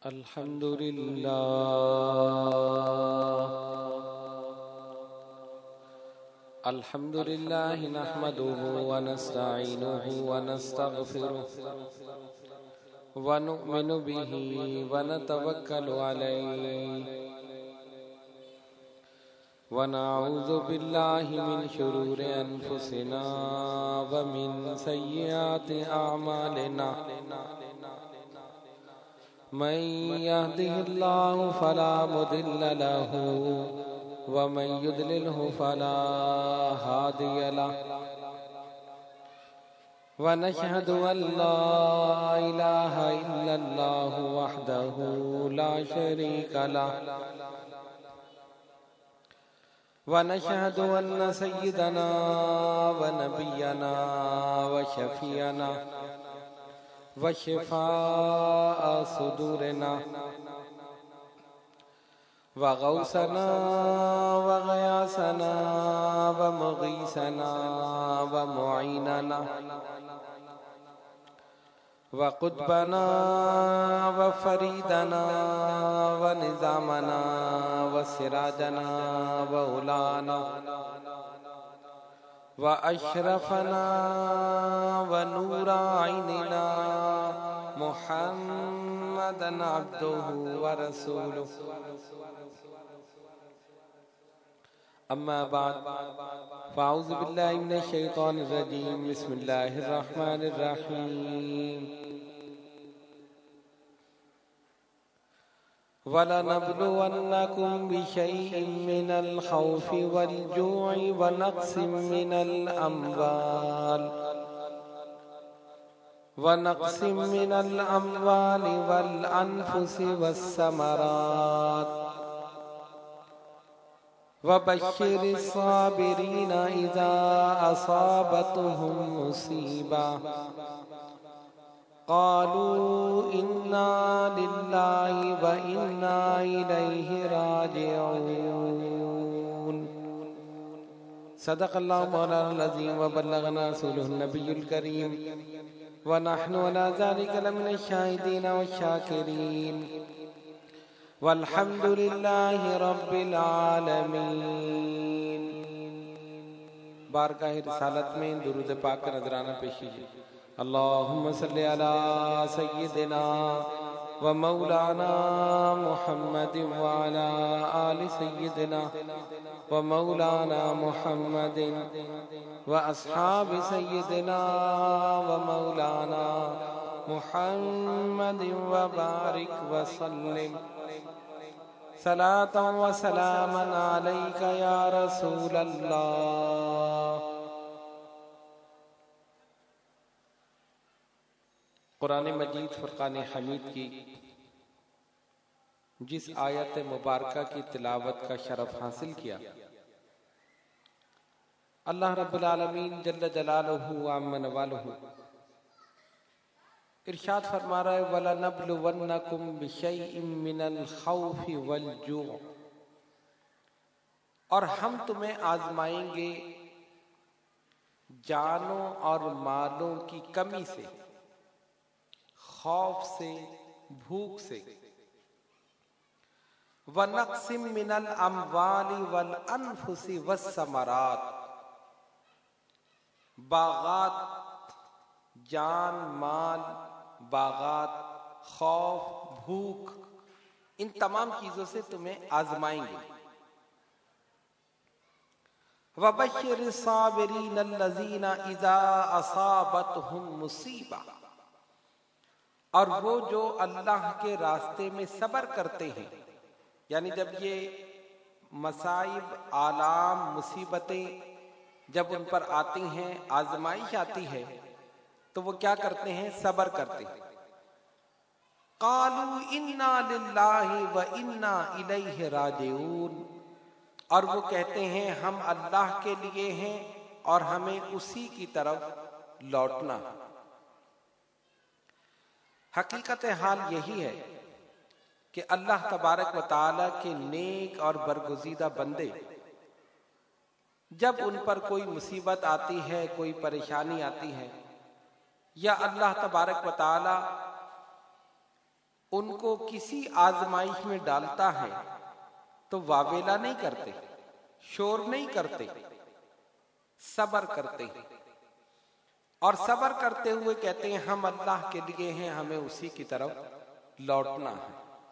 الحمد لله نحمده ونستعينه ونستغفره ونؤمن به ونتوكل عليه ونعوذ بالله من شرور أنفسنا ومن سيئات أعمالنا من يهده الله فلا مضل له ومن يضلله فلا هادي له ونشهد أن لا إله إلا الله وحده لا شريك له ونشهد أن سيدنا ونبينا وشفيعنا وشفاء صدورنا وغوثنا وغياثنا ومغيثنا ومعيننا وقطبنا وفريدنا ونظامنا وسراجنا وأولانا وأشرفنا ونور عيننا محمدا عبده ورسوله أما بعد فأعوذ بالله من الشيطان الرجيم بسم الله الرحمن الرحيم وَلَنَبْلُوَنَّكُمْ بِشَيْءٍ مِّنَ الْخَوْفِ وَالْجُوعِ وَنَقْصٍ مِّنَ الْأَمْوَالِ وَالْأَنفُسِ وَالثَّمَرَاتِ وَبَشِّرِ الصَّابِرِينَ إِذَا أَصَابَتْهُمْ مُصِيبَةٌ قالوا إنا لله وإنا إليه راجعون صدق الله مولانا العظيم وبلغنا رسوله النبي الكريم ونحن على ذلك لمن الشاهدين والشاكرين والحمد لله رب العالمين. بارگاہ رسالت میں درود پاک کا نذرانہ پیش کیجیے. اللهم صل على سيدنا ومولانا محمد وعلى آل سيدنا ومولانا محمد وأصحاب سيدنا ومولانا محمد وبارك وسلم صلاة وسلاما عليك يا رسول الله. قرآن مجید فرقان حمید کی جس آیت مبارکہ کی تلاوت کا شرف حاصل کیا، اللہ رب العالمین جل جلالہ وعظم نوالہ ارشاد فرما رہا ہے وَلَنَبْلُوَنَّكُمْ بِشَيْءٍ مِّنَ الْخَوْفِ وَالْجُوعِ، اور ہم تمہیں آزمائیں گے جانوں اور مالوں کی کمی سے، خوف سے، بھوک سے، وَنَقْصٍ مِّنَ الْأَمْوَالِ وَالْأَنفُسِ وَالثَّمَرَاتِ، باغات، جان، مال، باغات، خوف، بھوک، ان تمام چیزوں سے تمہیں آزمائیں گے. وَبَشِّرِ الصَّابِرِينَ الَّذِينَ إِذَا أَصَابَتْهُمْ مُصِيبَةٌ، اور وہ جو اللہ کے راستے میں صبر کرتے ہیں، یعنی جب یہ مصائب، آلام، مصیبتیں جب ان پر آتی ہیں، آزمائش آتی ہے، تو وہ کیا کرتے ہیں؟ صبر کرتے ہیں. قالوا انا للہ وانا الیہ راجعون، اور وہ کہتے ہیں ہم اللہ کے لیے ہیں اور ہمیں اسی کی طرف لوٹنا. حقیقت حال یہی ہے کہ اللہ تبارک و تعالیٰ کے نیک اور برگزیدہ بندے جب ان پر کوئی مصیبت آتی ہے، کوئی پریشانی آتی ہے، یا اللہ تبارک و تعالی ان کو کسی آزمائش میں ڈالتا ہے تو واویلا نہیں کرتے، شور نہیں کرتے، صبر کرتے ہیں، اور صبر کرتے ہوئے کہتے ہیں ہم اللہ کے لیے ہیں، ہمیں اسی کی طرف لوٹنا ہے۔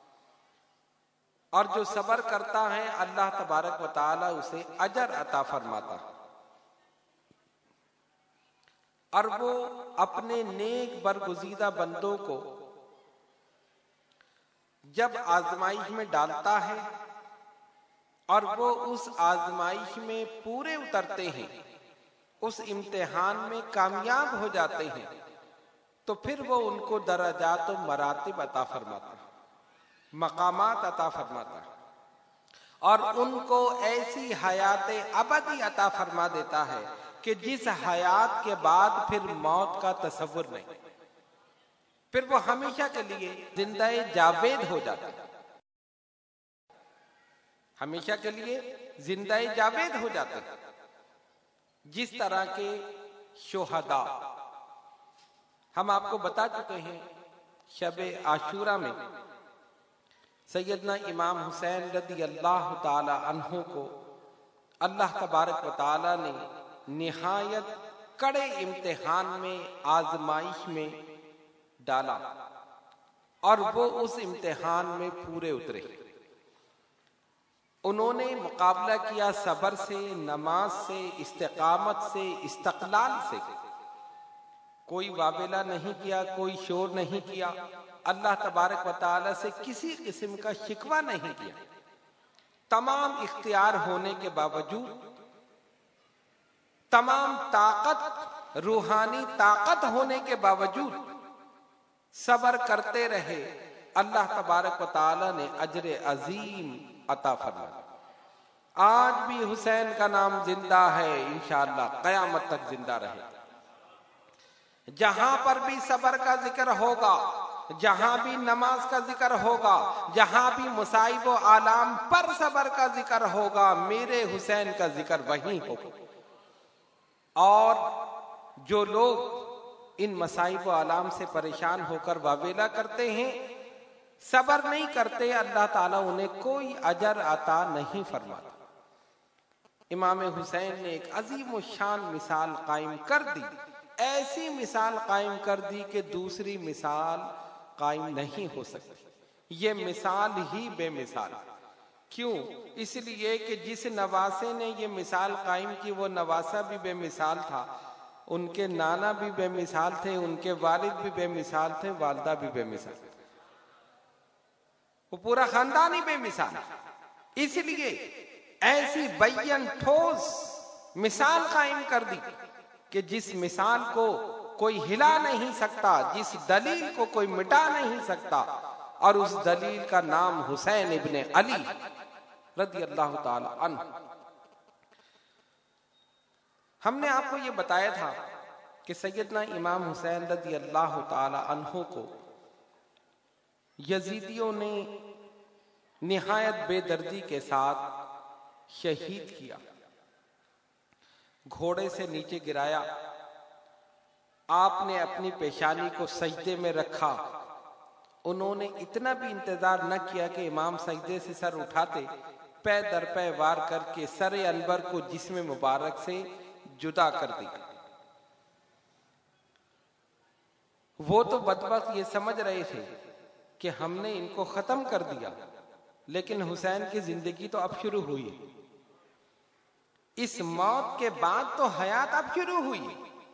اور جو صبر کرتا ہے اللہ تبارک و تعالی اسے اجر عطا فرماتا ہے، اور وہ اپنے نیک برگزیدہ بندوں کو جب آزمائش میں ڈالتا ہے اور وہ اس آزمائش میں پورے اترتے ہیں، اس امتحان میں کامیاب ہو جاتے ہیں، تو پھر وہ ان کو درجات و مراتب عطا فرماتا ہے، مقامات عطا فرماتا ہے، اور ان کو ایسی حیات ابدی عطا فرما دیتا ہے کہ جس حیات کے بعد پھر موت کا تصور نہیں، پھر وہ ہمیشہ کے لیے زندہ جاوید ہو جاتا ہے، ہمیشہ کے لیے زندہ جاوید ہو جاتا ہے۔ جس طرح کے شہداء ہم آپ کو بتا چکے ہیں، شب عاشوراء میں سیدنا امام حسین رضی اللہ تعالی عنہ کو اللہ تبارک و تعالی نے نہایت کڑے امتحان میں، آزمائش میں ڈالا، اور وہ اس امتحان میں پورے اترے۔ انہوں نے مقابلہ کیا صبر سے، نماز سے، استقامت سے، استقلال سے، کوئی واویلا نہیں کیا، کوئی شور نہیں کیا، اللہ تبارک و تعالی سے کسی قسم کا شکوہ نہیں کیا۔ تمام اختیار ہونے کے باوجود، تمام طاقت، روحانی طاقت ہونے کے باوجود صبر کرتے رہے، اللہ تبارک و تعالی نے اجر عظیم عطا فرمایا۔ آج بھی حسین کا نام زندہ ہے، انشاءاللہ قیامت تک زندہ رہے۔ جہاں پر بھی صبر کا ذکر ہوگا، جہاں بھی نماز کا ذکر ہوگا، جہاں بھی مصائب و آلام پر صبر کا ذکر ہوگا، میرے حسین کا ذکر وہیں ہوگا۔ اور جو لوگ ان مصائب و آلام سے پریشان ہو کر واویلا کرتے ہیں، صبر نہیں کرتے، اللہ تعالیٰ انہیں کوئی اجر عطا نہیں فرماتا۔ امام حسین نے ایک عظیم الشان مثال قائم کر دی، ایسی مثال قائم کر دی کہ دوسری مثال قائم نہیں ہو سکتی۔ یہ مثال ہی بے مثال۔ کیوں؟ اس لیے کہ جس نواسے نے یہ مثال قائم کی وہ نواسہ بھی بے مثال تھا، ان کے نانا بھی بے مثال تھے، ان کے والد بھی بے مثال تھے، والدہ بھی بے مثال تھے، وہ پورا خاندان ہی بے مثال۔ اس لیے ایسی بیان ٹھوس مثال قائم کر دی کہ جس مثال کو کوئی ہلا نہیں سکتا، جس دلیل کو کوئی مٹا نہیں سکتا، اور اس دلیل کا نام حسین ابن علی رضی اللہ تعالی عنہ۔ ہم نے آپ کو یہ بتایا تھا کہ سیدنا امام حسین رضی اللہ تعالی عنہ کو یزیدیوں نے نہایت بے دردی کے ساتھ شہید کیا، گھوڑے سے نیچے گرایا، آپ نے اپنی پیشانی کو سجدے میں رکھا۔ انہوں نے اتنا بھی انتظار نہ کیا کہ امام سجدے سے سر اٹھاتے، پے در پے وار کر کے سر انور کو جسم مبارک سے جدا کر دیا۔ وہ تو بدبخت یہ سمجھ رہے تھے کہ ہم نے ان کو ختم کر دیا، لیکن حسین کی زندگی تو اب شروع ہوئی، اس موت کے بعد تو حیات اب شروع ہوئی۔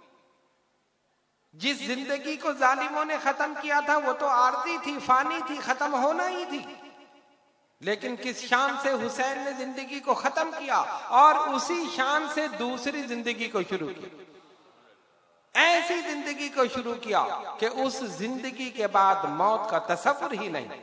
جس زندگی کو ظالموں نے ختم کیا تھا وہ تو عارضی تھی، فانی تھی، ختم ہونا ہی تھی، لیکن کس شان سے حسین نے زندگی کو ختم کیا اور اسی شان سے دوسری زندگی کو شروع کیا، ایسی زندگی کو شروع کیا کہ اس زندگی کے بعد موت کا تصور ہی نہیں۔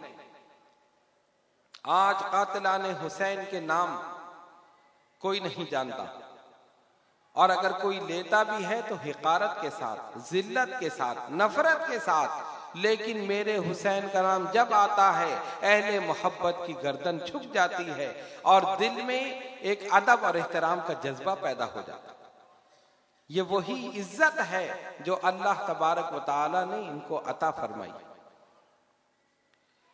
آج قاتلان حسین کے نام کوئی نہیں جانتا، اور اگر کوئی لیتا بھی ہے تو حقارت کے ساتھ، ذلت کے ساتھ، نفرت کے ساتھ، لیکن میرے حسین کا نام جب آتا ہے اہل محبت کی گردن جھک جاتی ہے اور دل میں ایک ادب اور احترام کا جذبہ پیدا ہو جاتا ہے۔ یہ وہی عزت ہے جو اللہ تبارک و تعالی نے ان کو عطا فرمائی۔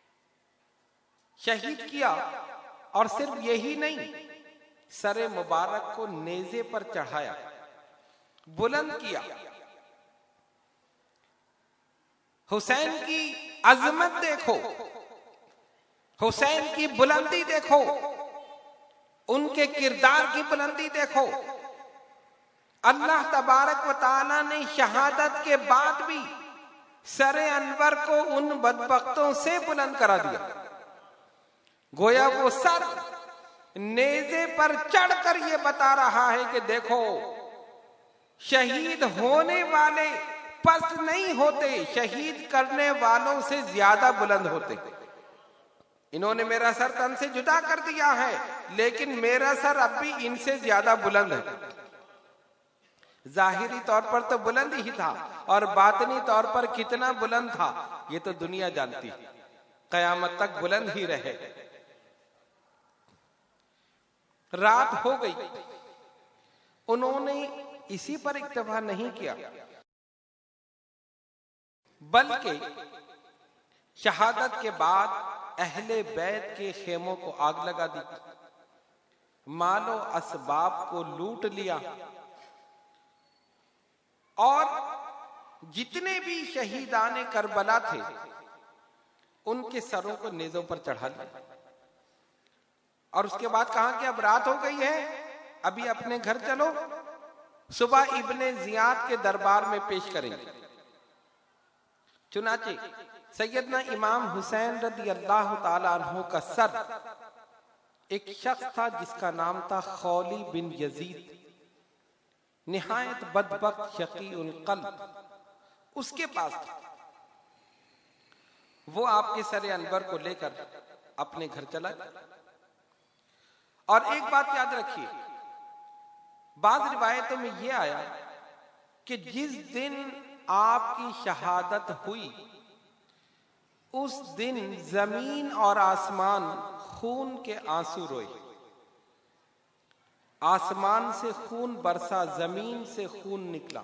شہید کیا، اور صرف یہی نہیں، سر مبارک کو نیزے پر چڑھایا، بلند کیا۔ حسین کی عظمت دیکھو، حسین کی بلندی دیکھو، ان کے کردار کی بلندی دیکھو۔ اللہ تبارک و تعالی نے شہادت کے بعد بھی سر انور کو ان بدبختوں سے بلند کرا دیا۔ گویا وہ سر نیزے پر چڑھ کر یہ بتا رہا ہے کہ دیکھو، شہید ہونے والے پست نہیں ہوتے، شہید کرنے والوں سے زیادہ بلند ہوتے۔ انہوں نے میرا سر تن سے جدا کر دیا ہے، لیکن میرا سر اب بھی ان سے زیادہ بلند ہے۔ ظاہری طور پر تو بلند ہی تھا، اور باطنی طور پر کتنا بلند تھا یہ تو دنیا جانتی ہے، قیامت تک بلند ہی رہے۔ رات ہو گئی، انہوں نے اسی پر اکتفا نہیں کیا، بلکہ شہادت کے بعد اہل بیت کے خیموں کو آگ لگا دی، مال و اسباب کو لوٹ لیا، اور جتنے بھی شہیدان کربلا تھے ان کے سروں کو نیزوں پر چڑھا لیا۔ اور اس کے بعد کہا کہ اب رات ہو گئی ہے، ابھی اپنے گھر چلو، صبح ابن زیاد کے دربار میں پیش کریں گے۔ چنانچہ سیدنا امام حسین رضی اللہ تعالیٰ عنہ کا سر ایک شخص تھا جس کا نام تھا خولی بن یزید، نہایت بدبخت شقی القلب، اس کے پاس تھا۔ وہ آپ کے سر انور کو لے کر اپنے گھر چلا گیا۔ اور ایک بات یاد رکھیے، بعض روایتوں میں یہ آیا کہ جس دن آپ کی شہادت ہوئی اس دن زمین اور آسمان خون کے آنسو روئے، آسمان سے خون برسا، زمین سے خون نکلا۔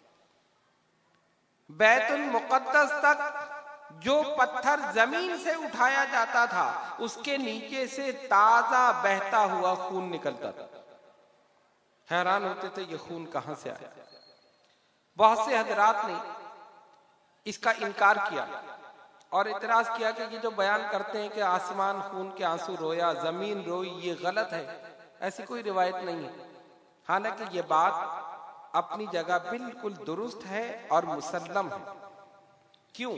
بیت المقدس تک جو پتھر زمین سے اٹھایا جاتا تھا اس کے نیچے سے تازہ بہتا ہوا خون نکلتا تھا۔ حیران ہوتے تھے یہ خون کہاں سے آیا۔ بہت سے حضرات نے اس کا انکار کیا اور اعتراض کیا کہ یہ جو بیان کرتے ہیں کہ آسمان خون کے آنسو رویا، زمین روئی، یہ غلط ہے، ایسی کوئی روایت نہیں ہے۔ حالانکہ یہ بات اپنی جگہ بالکل درست ہے اور مسلم ہے۔ کیوں؟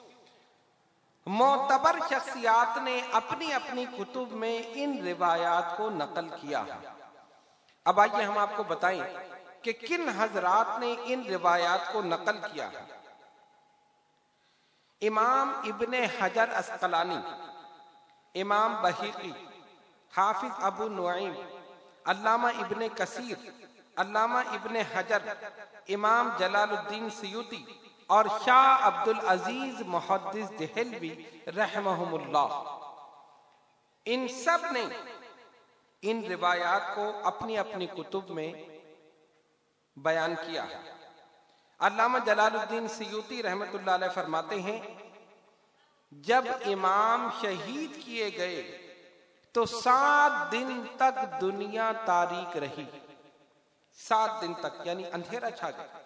معتبر شخصیات نے اپنی اپنی کتب میں ان روایات کو نقل کیا ہے۔ اب آئیے ہم آپ کو بتائیں کہ کن حضرات نے ان روایات کو نقل کیا ہے۔ امام ابن حجر اسقلانی، امام بہیقی، حافظ ابو نعیم، علامہ ابن کثیر، علامہ ابن حجر، امام جلال الدین سیوطی اور شاہ عبد العزیز محدث دہلوی رحمہم اللہ، ان سب نے ان روایات کو اپنی اپنی کتب میں بیان کیا ہے۔ علامہ جلال الدین سیوطی رحمۃ اللہ علیہ فرماتے ہیں جب امام شہید کیے گئے تو 7 دن تک دنیا تاریک رہی، 7 دن تک یعنی اندھیرا چھا گیا۔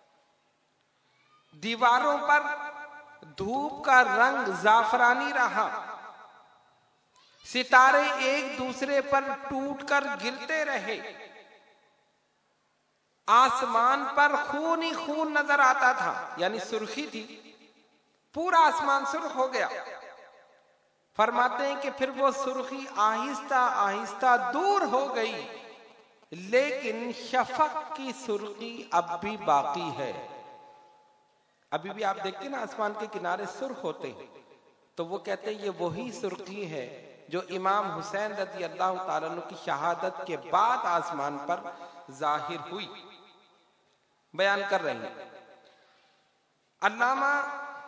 دیواروں پر دھوپ کا رنگ زعفرانی رہا، ستارے ایک دوسرے پر ٹوٹ کر گرتے رہے، آسمان پر خون ہی خون نظر آتا تھا، یعنی سرخی تھی، پورا آسمان سرخ ہو گیا۔ فرماتے ہیں کہ پھر وہ سرخی آہستہ آہستہ دور ہو گئی، لیکن شفق کی سرخی اب بھی باقی ہے۔ ابھی بھی آپ دیکھتے ہیں نا آسمان کے کنارے سرخ ہوتے ہیں، تو وہ کہتے ہیں یہ وہی سرخی ہے جو امام حسین رضی اللہ تعالیٰ عنہ کی شہادت کے بعد آسمان پر ظاہر ہوئی، بیان کر رہے ہیں۔ علامہ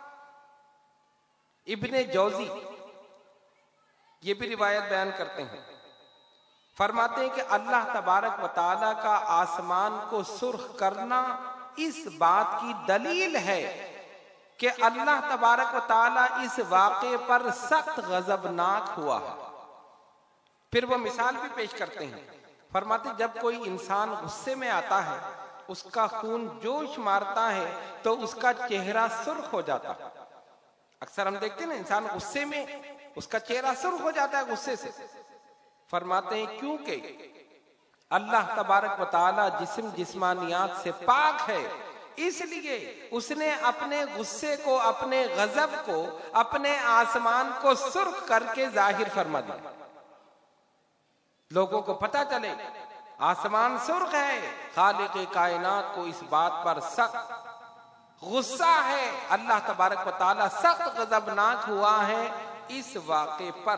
ابن جوزی یہ بھی روایت بیان کرتے ہیں، فرماتے ہیں کہ اللہ تبارک و تعالیٰ کا آسمان کو سرخ کرنا اس بات کی دلیل ہے کہ اللہ تبارک و تعالیٰ اس واقعے پر سخت غضبناک ہوا ہے۔ پھر وہ مثال بھی پیش کرتے ہیں، فرماتے جب کوئی انسان غصے میں آتا ہے، اس کا خون جوش مارتا ہے تو اس کا چہرہ سرخ ہو جاتا ہے۔ اکثر ہم دیکھتے ہیں نا انسان غصے میں اس کا چہرہ سرخ ہو جاتا ہے غصے سے۔ فرماتے ہیں کیونکہ اللہ تبارک و تعالی جسمانیات سے پاک ہے، اس لیے اس نے اپنے غصے کو، اپنے غضب کو، اپنے آسمان کو سرخ کر کے ظاہر فرما دیا، لوگوں کو پتہ چلے آسمان سرخ ہے، خالق کائنات کو اس بات پر سخت غصہ ہے، اللہ تبارک و تعالی سخت غضبناک ہوا ہے اس واقعے پر۔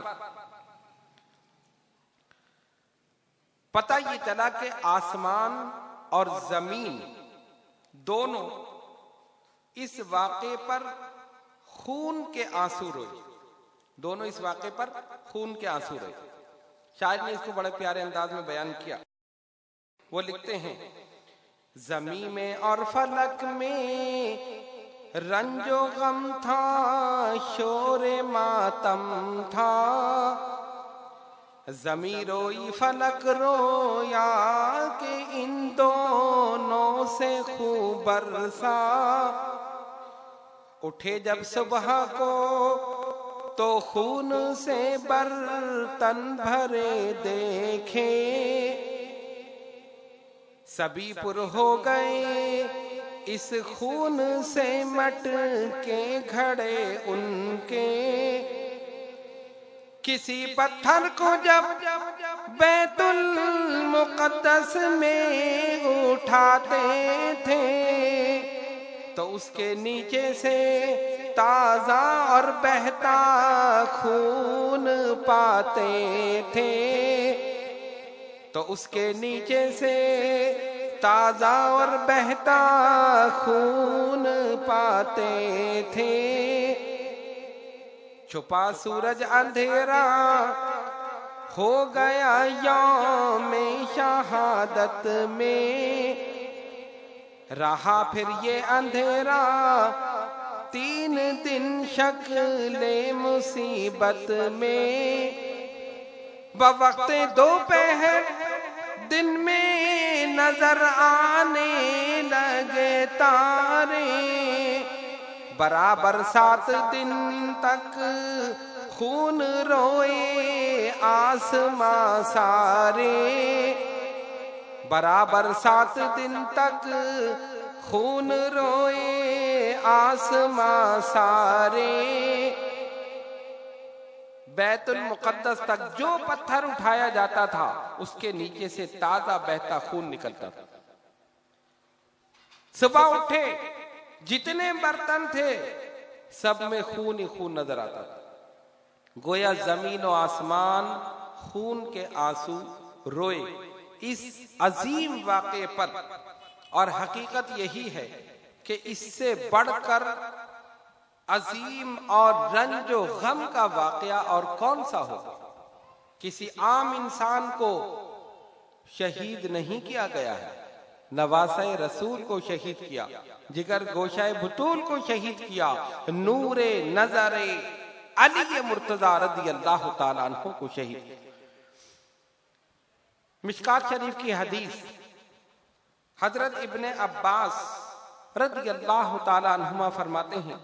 پتہ یہ چلا کہ آسمان اور زمین دونوں اس واقعے پر خون کے آنسو روئے، دونوں اس واقعے پر خون کے آنسو روئے۔ شاعر نے اس کو بڑے پیارے انداز میں بیان کیا، وہ لکھتے ہیں زمین میں اور فلک میں رنج و غم تھا، شور ماتم تھا، زمین روئی فلک رویا کہ ان دونوں سے خون برسا، اٹھے جب صبح کو تو خون سے برتن بھرے دیکھے، سبھی پر ہو گئے اس خون سے مٹ کے گھڑے ان کے، کسی پتھر کو جب بیت المقدس میں اٹھاتے تھے تو اس کے نیچے سے تازہ اور بہتا خون پاتے تھے، تو اس کے نیچے سے تازہ اور بہتا خون پاتے تھے، چھپا سورج اندھیرا ہو گیا یوم شہادت میں، رہا پھر یہ اندھیرا 3 دن شکل مصیبت میں، بوقت دوپہر دن میں نظر آنے لگے تارے، برابر 7 دن تک خون روئے آسماں سارے، برابر 7 دن تک خون روئے آسماں سارے، بیت المقدس تک جو پتھر اٹھایا جاتا تھا اس کے نیچے سے تازہ بہتا خون نکلتا تھا۔ صبح اٹھے جتنے برتن تھے سب میں خون ہی خون نظر آتا تھا، گویا زمین و آسمان خون کے آنسو روئے اس عظیم واقعے پر۔ اور حقیقت یہی ہے کہ اس سے بڑھ کر عظیم اور رنج و غم کا واقعہ اور کون سا ہوگا؟ کسی عام انسان کو شہید نہیں کیا گیا ہے، نواسہ رسول کو شہید کیا، جگر گوشہ بطول کو شہید کیا، نور نظر علی مرتضی رضی اللہ تعالیٰ عنہ کو شہید کیا۔ مشکات شریف کی حدیث، حضرت ابن عباس رضی اللہ تعالیٰ عنہما فرماتے ہیں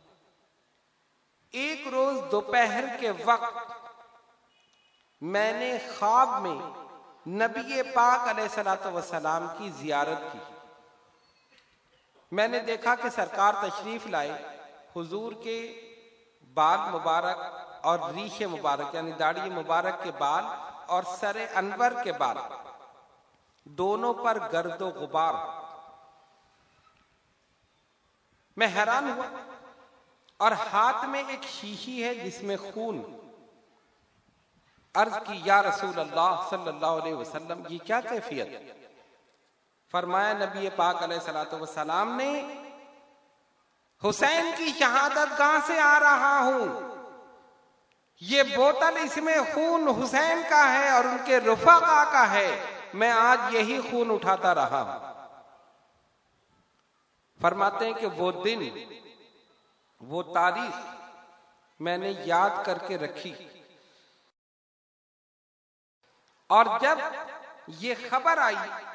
ایک روز دوپہر کے وقت میں نے خواب میں نبی پاک علیہ السلام کی زیارت کی۔ میں نے دیکھا کہ سرکار تشریف لائے، حضور کے بال مبارک اور ریش مبارک یعنی داڑھی مبارک کے بال اور سر انور کے بال دونوں پر گرد و غبار۔ میں حیران ہوا اور ہاتھ میں ایک شیشی ہے جس میں خون۔ عرض کی یا رسول اللہ صلی اللہ علیہ وسلم یہ کیا کیفیت؟ فرمایا نبی پاک علیہ السلام نے حسین کی شہادت گاہ سے آ رہا ہوں، یہ بوتل اس میں خون حسین کا ہے اور ان کے رفقا کا ہے، میں آج یہی خون اٹھاتا رہا ہوں۔ فرماتے ہیں کہ وہ دن وہ تاریخ میں نے یاد کر کے رکھی، اور جب یہ خبر آئی،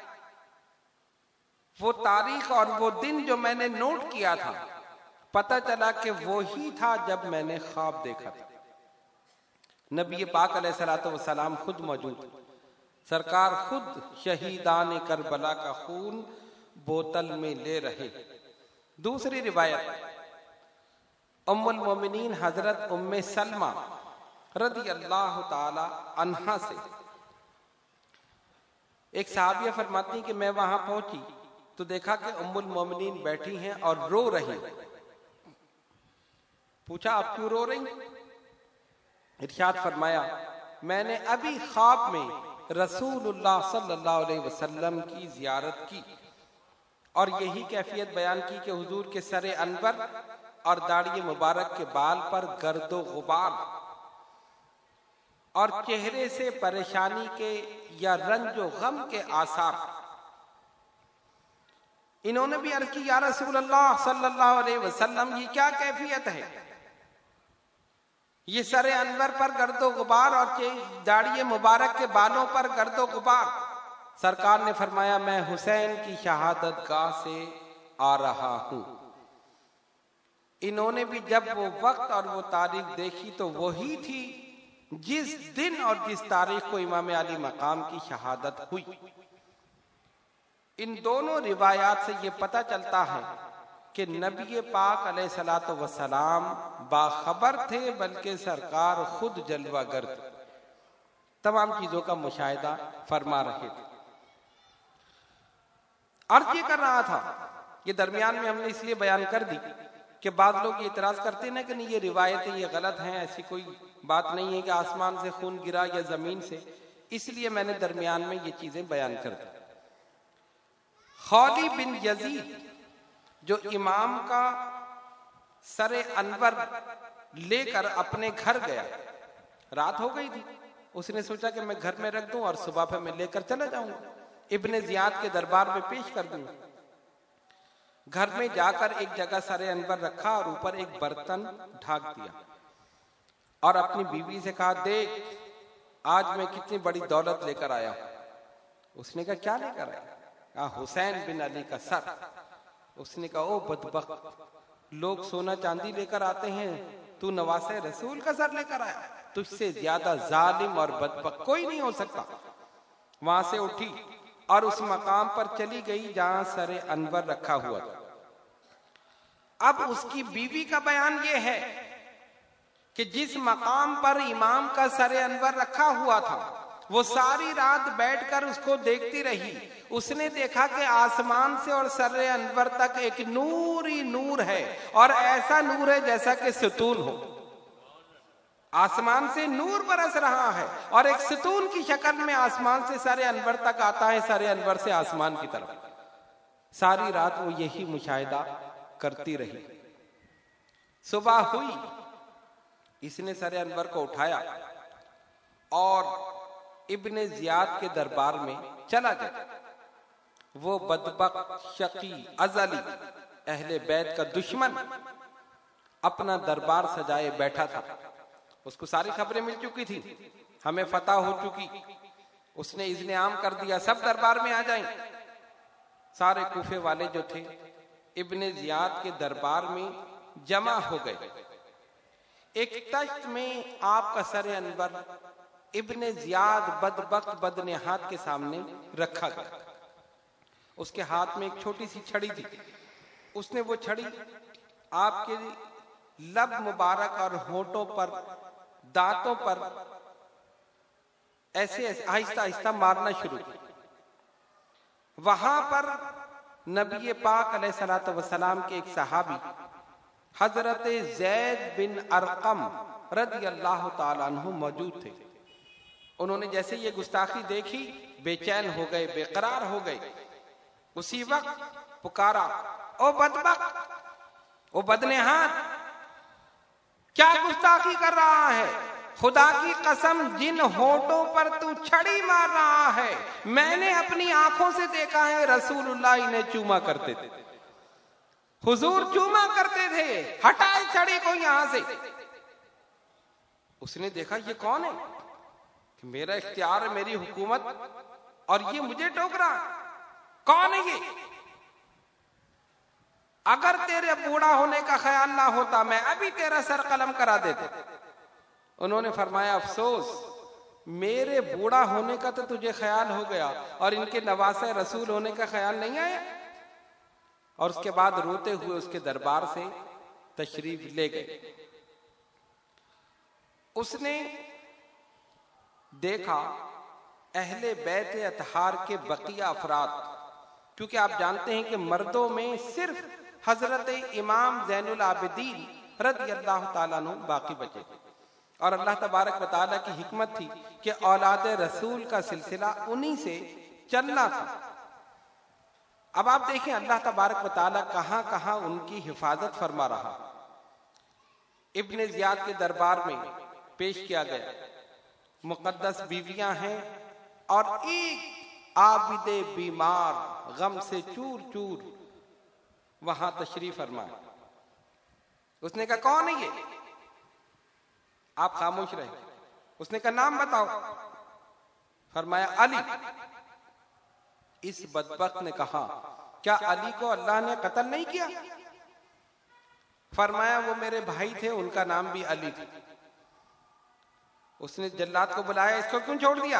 وہ تاریخ اور وہ دن جو میں نے نوٹ کیا تھا، پتہ چلا کہ وہی تھا جب میں نے خواب دیکھا تھا۔ نبی پاک علیہ الصلوۃ والسلام خود موجود، سرکار خود شہیدان کربلا کا خون بوتل میں لے رہے۔ دوسری روایت ام المومنین حضرت ام سلمہ رضی اللہ تعالی عنہا سے، ایک صحابیہ فرماتی کہ میں وہاں پہنچی تو دیکھا کہ ام المومنین بیٹھی ہیں اور رو رہی۔ پوچھا آپ کیوں رو رہی؟ ارشاد فرمایا میں نے ابھی خواب میں رسول اللہ صلی اللہ علیہ وسلم کی زیارت کی اور یہی کیفیت بیان کی کہ حضور کے سر انور اور داڑھی مبارک کے بال پر گرد و غبار اور چہرے سے پریشانی کے یا رنج و غم کے آثار۔ انہوں نے بھی عرض کی یا رسول اللہ صلی اللہ علیہ وسلم یہ کیا کیفیت ہے؟ یہ سر انور پر گرد و غبار اور داڑھی مبارک کے بالوں پر گرد و غبار۔ سرکار نے فرمایا میں حسین کی شہادت گاہ سے آ رہا ہوں۔ انہوں نے بھی جب وہ وقت اور وہ تاریخ دیکھی تو وہی تھی جس دن اور جس تاریخ کو امام علی مقام کی شہادت ہوئی۔ ان دونوں روایات سے یہ پتہ چلتا ہے کہ نبی پاک علیہ الصلوۃ والسلام باخبر تھے، بلکہ سرکار خود جلوہ گر تھے، تمام چیزوں کا مشاہدہ فرما رہے تھے۔ عرض یہ کر رہا تھا، یہ درمیان میں ہم نے اس لیے بیان کر دی کہ بعض لوگ یہ اعتراض کرتے ہیں کہ نہیں یہ روایتیں یہ غلط ہیں، ایسی کوئی بات نہیں ہے کہ آسمان سے خون گرا یا زمین سے، اس لیے میں نے درمیان میں یہ چیزیں بیان کر دی۔ خولی بن یزید جو امام کا سر انور لے کر اپنے گھر گیا، رات ہو گئی تھی، اس نے سوچا کہ میں گھر میں رکھ دوں اور صبح پہ میں لے کر چلا جاؤں گا، ابن زیاد کے دربار میں پیش کر دوں۔ گھر میں جا کر ایک جگہ سر انور رکھا اور اوپر ایک برتن ڈھانک دیا اور اپنی بیوی سے کہا دیکھ آج میں کتنی بڑی دولت لے کر آیا ہوں۔ اس نے کہا کیا لے کر آیا؟ کہا حسین بن علی کا سر۔ اس نے کہا او بدبخت، لوگ سونا چاندی لے کر آتے ہیں، تو نواسے رسول کا سر لے کر آیا؟ تجھ سے زیادہ ظالم اور بدبخت کوئی نہیں ہو سکتا۔ وہاں سے اٹھی اور اس مقام پر چلی گئی جہاں سر انور رکھا ہوا تھا۔ اب اس کی بیوی کا بیان یہ ہے کہ جس مقام پر امام کا سر انور رکھا ہوا تھا وہ ساری رات بیٹھ کر اس کو دیکھتی رہی۔ اس نے دیکھا کہ آسمان سے اور سر انور تک ایک نور ہی نور ہے، اور ایسا نور ہے جیسا کہ ستون ہو۔ آسمان سے نور برس رہا ہے اور ایک ستون کی شکل میں آسمان سے سر انور تک آتا ہے، سر انور سے آسمان کی طرف۔ ساری رات وہ یہی مشاہدہ کرتی رہی۔ صبح ہوئی، اس نے سر انور کو اٹھایا اور ابن زیاد کے دربار میں چلا گیا۔ وہ بدبخت، شقی، ازلی، اہل بیت کا دشمن اپنا دربار سجائے بیٹھا تھا۔ اس کو ساری خبریں مل چکی تھی، ہمیں فتح ہو چکی، اس نے اذن عام کر دیا سب دربار میں آ جائیں۔ سارے کوفے والے جو تھے ابن زیاد کے دربار میں جمع ہو گئے۔ ایک تخت میں آپ کا سر انور ابن زیاد بدبخت بدنہاد کے سامنے رکھا گیا۔ اس کے ہاتھ میں ایک چھوٹی سی چھڑی تھی، اس نے وہ چھڑی آپ کے لب مبارک اور ہونٹوں پر، دانتوں پر ایسے آہستہ آہستہ مارنا شروع کی۔ وہاں پر نبی پاک علیہ الصلوۃ والسلام کے ایک صحابی حضرت زید بن ارقم رضی اللہ تعالی عنہ موجود تھے۔ انہوں نے جیسے یہ گستاخی دیکھی بے چین ہو گئے، بے قرار ہو گئے۔ اسی وقت پکارا او بدبخت، او بدنہاد، کیا گستاخی کر رہا ہے؟ خدا کی قسم جن ہونٹوں پر تو چھڑی مار رہا ہے میں نے اپنی آنکھوں سے دیکھا ہے رسول اللہ انہیں چوما کرتے تھے۔ हुजूर चूमा करते थे, हटाए छड़ी को यहां से। उसने देखा ये कौन है, कि मेरा इख्तियार है, मेरी हुकूमत, और ये मुझे टोक रहा, कौन है ये? अगर तेरे बूढ़ा होने का ख्याल ना होता मैं अभी तेरा सर कलम करा देता। उन्होंने फरमाया अफसोस, मेरे बूढ़ा होने का तो तुझे ख्याल हो गया और इनके नवासे रसूल होने का ख्याल नहीं आया। और उसके बाद रोते हुए उसके दरबार से तशरीफ ले गए। उसने देखा अहले बैत अतहार के बकिया अफराद, क्योंकि आप जानते हैं कि मर्दों में सिर्फ हजरत इमाम ज़ैनुल आबिदीन रज़ी अल्लाह ताला अन्हु बाकी बचे, और अल्लाह तबारक व तआला की हिकमत थी कि औलाद रसूल का सिलसिला उन्हीं से चलना था। अब आप देखें अल्लाह तबारक व तआला कहां कहां उनकी हिफाजत फरमा रहा। इब्न ज़ियाद के दरबार में पेश किया गया, मुकद्दस बीवियां हैं और एक आबिदे बीमार गम से चूर चूर वहां तशरीफ फरमाया। उसने कहा कौन है ये? आप खामोश रहे। उसने कहा नाम बताओ। फरमाया अली। इस बदबख्त ने कहा क्या अली को अल्लाह ने कत्ल नहीं किया? फरमाया वो मेरे भाई थे, उनका नाम भी अली था। उसने जल्लाद को बुलाया, इसको क्यों छोड़ दिया,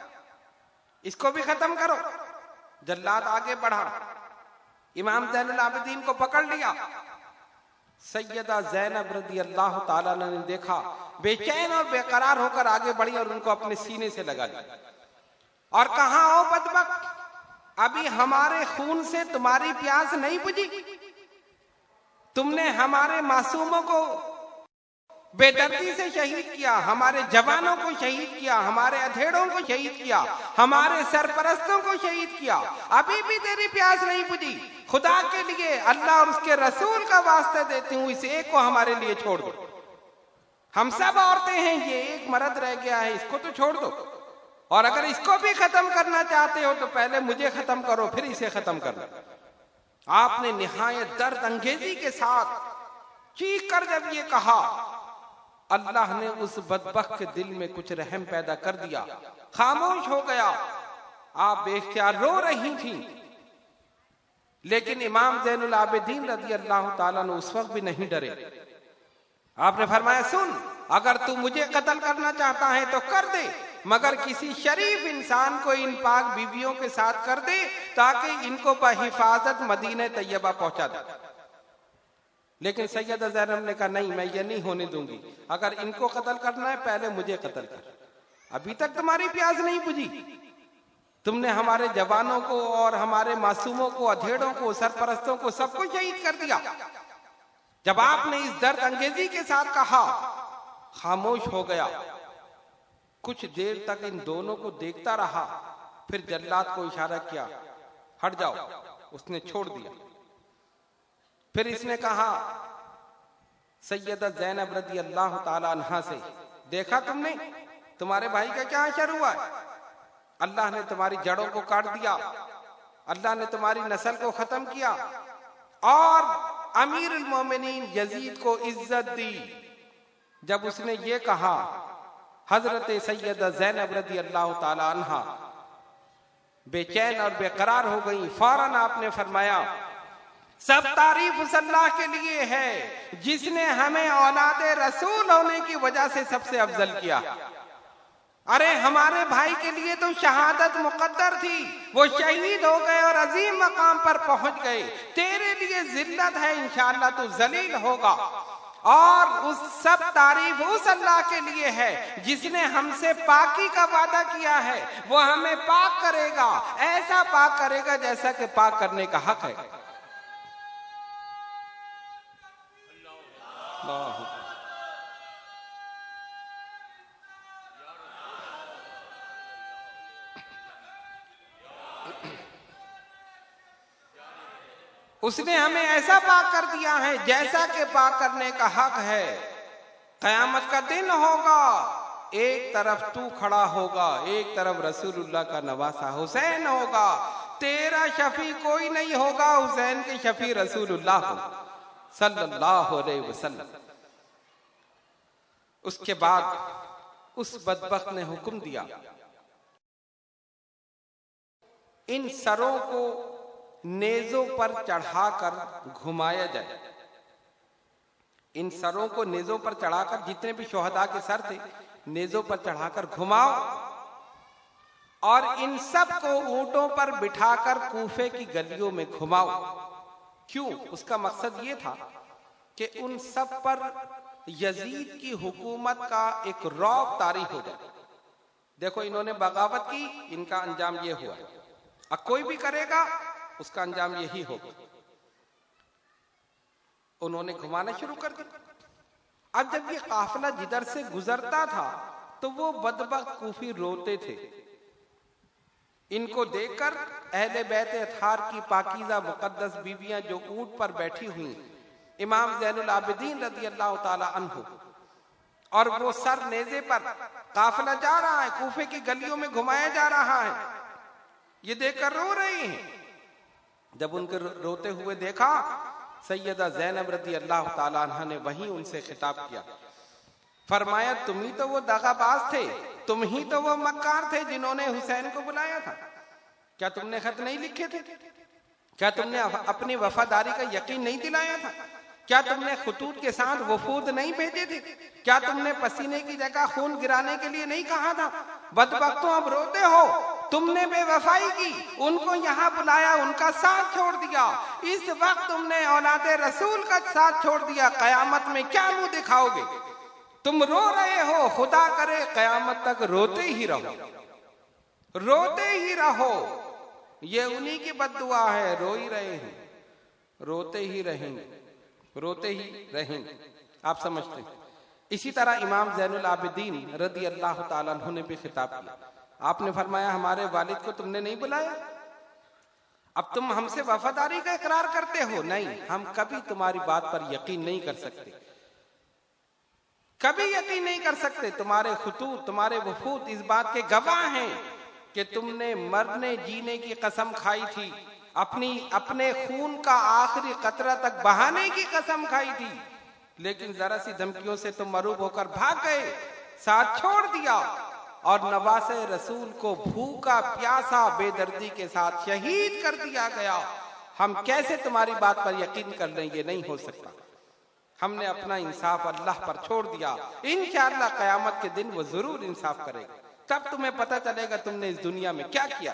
इसको भी खत्म करो। जल्लाद आगे बढ़ा, इमाम ज़ैनुल आबिदीन को पकड़ लिया। सैयदा ज़ैनब रज़ी अल्लाह ताला अन्हा ने देखा, बेचैन और बेकरार होकर आगे बढ़ी और उनको अपने सीने से लगा लिया और कहा ओ बदबख्त, अभी हमारे खून से तुम्हारी प्यास नहीं बुझी? तुमने हमारे मासूमों को बेदर्दी से शहीद किया, हमारे जवानों को शहीद किया, हमारे अधेड़ों को शहीद किया, हमारे सरपरस्तों को शहीद किया, अभी भी तेरी प्यास नहीं बुझी? खुदा के लिए, अल्लाह और उसके रसूल का वास्ता देती हूं, इस एक को हमारे लिए छोड़ दो। हम सब औरतें हैं, ये एक मर्द रह गया है, इसको तो छोड़ दो, और अगर इसको भी खत्म करना चाहते हो तो पहले मुझे खत्म करो, फिर इसे खत्म करना। आपने निहायत दर्द अंगेजी के साथ चीख कर जब ये कहा, अल्लाह ने उस बदबख्त के दिल में कुछ रहम पैदा कर दिया, खामोश हो गया। आप बेख्तियार रो रही थी, लेकिन इमाम ज़ैनुल आबिदीन रज़ी अल्लाह ताला अन्हु उस वक्त भी नहीं डरे। आपने फरमाया सुन, अगर तू मुझे कत्ल करना चाहता है तो कर दे, मगर किसी शरीफ इंसान को इन पाक बीवियों के साथ कर दे ताकि इनको बहिफाजत मदीने तैयबा पहुंचा दे। लेकिन सैयदा ज़ैनब ने कहा नहीं, मैं ये नहीं होने दूंगी, अगर इनको कत्ल करना है पहले मुझे कत्ल कर। अभी तक तुम्हारी प्यास नहीं बुझी, तुमने हमारे जवानों को और हमारे मासूमों को, अधेड़ों को, सरपरस्तों को, सबको शहीद कर दिया। जब आपने इस दर्द अंगेजी के साथ कहा, खामोश हो गया। कुछ देर तक इन दोनों को देखता रहा, फिर जल्लाद को इशारा किया, हट जाओ। उसने छोड़ दिया। फिर इसने कहा सैयदा ज़ैनब रज़ी अल्लाह ताला अन्हा से, देखा तुमने तुम्हारे भाई का क्या असर हुआ है? अल्लाह ने तुम्हारी जड़ों को काट दिया, अल्लाह ने तुम्हारी नस्ल को खत्म किया और अमीरुल मोमिनीन यजीद को इज्जत दी। जब उसने ये कहा, हजरत सैयदा ज़ैनब रज़ी अल्लाह ताला अन्हा बेचैन और बेकरार हो गई। फौरन आपने फरमाया, सब तारीफ उस अल्लाह के लिए है जिसने हमें औलादे रसूल होने की वजह से सबसे अफजल किया। अरे हमारे भाई के लिए तो शहादत मुकद्दर थी, वो शहीद हो गए और अजीम मकाम पर पहुंच गए। तेरे लिए जिल्लत है, इंशाअल्लाह तू जलील होगा। और उस सब तारीफ उस अल्लाह के लिए है जिसने हमसे पाकी का वादा किया है। वो हमें पाक करेगा, ऐसा पाक करेगा जैसा कि पाक करने का हक है। उसने हमें ऐसा पाक कर दिया है जैसा कि पाक करने का हक है। कयामत का दिन होगा, ایک طرف تو کھڑا ہوگا، ایک طرف رسول اللہ کا نواسا حسین ہوگا، تیرا شفیع کوئی نہیں ہوگا، حسین کے شفیع رسول اللہ ہو صلی اللہ علیہ وسلم۔ اس کے بعد اس بدبخت نے حکم دیا ان سروں کو نیزوں پر چڑھا کر گھمایا جائے، ان سروں کو نیزوں پر چڑھا کر، جتنے بھی شہداء کے سر تھے نیزوں پر چڑھا کر گھماؤ، اور ان سب کو اونٹوں پر بٹھا کر کوفے کی گلیوں میں گھماؤ۔ کیوں؟ اس کا مقصد یہ تھا کہ ان سب پر یزید کی حکومت کا ایک رعب طاری ہو جائے۔ دیکھو انہوں نے بغاوت کی، ان کا انجام یہ ہوا، اب کوئی بھی کرے گا اس کا انجام یہی ہوگا۔ انہوں نے گھمانا شروع کر دیا۔ اب جب یہ قافلہ جدھر سے گزرتا تھا تو وہ بدبخت کوفی روتے تھے۔ ان کو دیکھ کر اہل بیت اطہار کی پاکیزہ مقدس بیویاں جو اونٹ پر بیٹھی ہوئی، امام زین العابدین رضی اللہ تعالی عنہ، اور وہ سر نیزے پر، قافلہ جا رہا ہے، کوفے کی گلیوں میں گھمایا جا رہا ہے، یہ دیکھ کر رو رہے ہیں۔ جب ان کو روتے ہوئے دیکھا، سیدہ زینب رضی اللہ تعالی عنہ نے وہیں ان سے خطاب کیا، فرمایا تم ہی تو وہ دغا باز تھے، تم ہی تو وہ مکار تھے جنہوں نے حسین کو بلایا تھا۔ کیا تم نے خط نہیں لکھے تھے؟ کیا تم نے اپنی وفاداری کا یقین نہیں دلایا تھا؟ کیا تم نے خطوط کے ساتھ وفود نہیں بھیجے تھے؟ کیا تم نے پسینے کی جگہ خون گرانے کے لیے نہیں کہا تھا؟ بدبختوں اب روتے ہو، تم نے بے وفائی کی، ان کو یہاں بلایا، ان کا ساتھ چھوڑ دیا، اس وقت تم نے اولاد رسول کا ساتھ چھوڑ دیا، قیامت میں کیا منہ دکھاؤ گے؟ تم رو رہے ہو، خدا کرے قیامت تک روتے ہی رہو، روتے ہی رہو، یہ انہی کی بد دعا ہے، رو ہی رہے ہیں، روتے ہی رہیں گے، روتے ہی رہیں گے۔ آپ سمجھتے ہیں؟ اسی طرح امام زین العابدین رضی اللہ تعالیٰ عنہ نے بھی خطاب کیا۔ آپ نے فرمایا ہمارے والد کو تم نے نہیں بلایا؟ اب تم ہم سے وفاداری کا اقرار کرتے ہو؟ نہیں، ہم کبھی تمہاری بات پر یقین نہیں کر سکتے، کبھی یقین نہیں کر سکتے۔ تمہارے خطوط، تمہارے وفود اس بات کے گواہ ہیں کہ تم نے مرنے جینے کی قسم کھائی تھی، اپنے خون کا آخری قطرہ تک بہانے کی قسم کھائی تھی، لیکن ذرا سی دھمکیوں سے تم مروب ہو کر بھاگ گئے، ساتھ چھوڑ دیا، اور نواسے رسول کو بھوکا پیاسا بے دردی کے ساتھ شہید کر دیا گیا۔ ہم کیسے تمہاری بات پر یقین کر لیں؟ یہ نہیں ہو سکتا۔ ہم نے اپنا انصاف اللہ پر چھوڑ دیا، انشاءاللہ قیامت کے دن وہ ضرور انصاف کرے گا، تب تمہیں پتہ چلے گا تم نے اس دنیا میں کیا کیا۔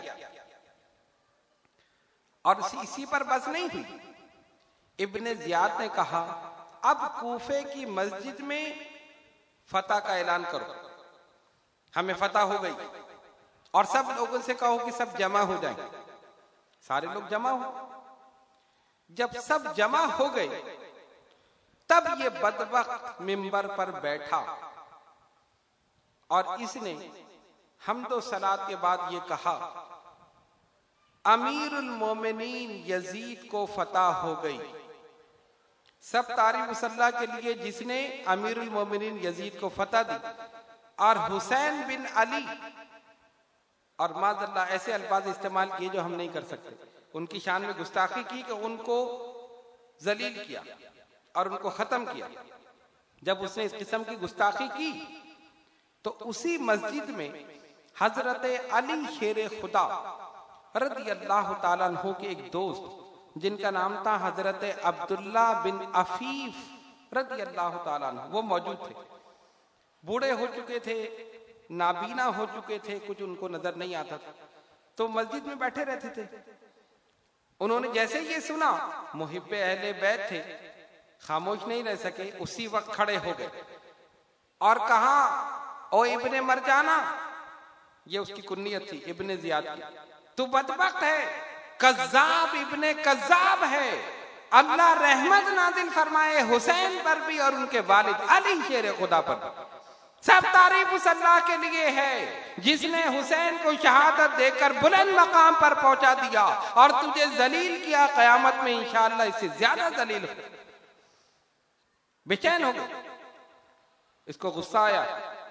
اور اسی پر بس نہیں ہوئی، ابن زیاد نے کہا اب کوفے کی مسجد میں فتح کا اعلان کرو، ہمیں فتح ہو گئی، اور سب لوگوں سے کہو کہ سب جمع ہو جائیں۔ سارے لوگ جمع ہو، جب سب جمع ہو گئے تب یہ بدبخت منبر پر بیٹھا اور اس نے حمد و صلات کے بعد یہ کہا امیر المومنین یزید کو فتح ہو گئی۔ سب تعریف اس اللہ کے لیے جس نے امیر المومنین یزید کو فتح دی، اور حسین بن علی، اور معاذ اللہ ایسے الفاظ استعمال کیے جو ہم نہیں کر سکتے، ان کی شان میں گستاخی کی کہ ان کو ذلیل کیا اور ان کو ختم کیا۔ جب اس نے اس قسم کی گستاخی کی تو اسی مسجد میں حضرت علی شیر خدا رضی اللہ تعالیٰ عنہ کے ایک دوست جن کا نام تھا حضرت عبداللہ بن عفیف رضی اللہ تعالیٰ عنہ، وہ موجود تھے۔ بوڑھے ہو چکے تھے، نابینا ہو چکے تھے، کچھ ان کو نظر نہیں آتا تھا، تو مسجد میں بیٹھے رہتے تھے۔ انہوں نے جیسے یہ سنا، محب اہل بیت تھے، خاموش نہیں رہ سکے، اسی وقت کھڑے ہو گئے اور کہا او ابن مرجانہ، یہ اس کی کنیت تھی ابن زیاد کی، تو بدبخت ہے، کذاب ابن کذاب ہے، اللہ رحمت نازل فرمائے حسین پر بھی اور ان کے والد علی شیر خدا پر بھی۔ سب تعریف اس اللہ کے لیے ہے جس نے حسین کو شہادت دے کر بلند مقام پر پہنچا دیا اور تجھے ذلیل کیا، قیامت میں انشاءاللہ اس سے زیادہ ذلیل ہو۔ بے چین ہو گئے، اس کو غصہ آیا،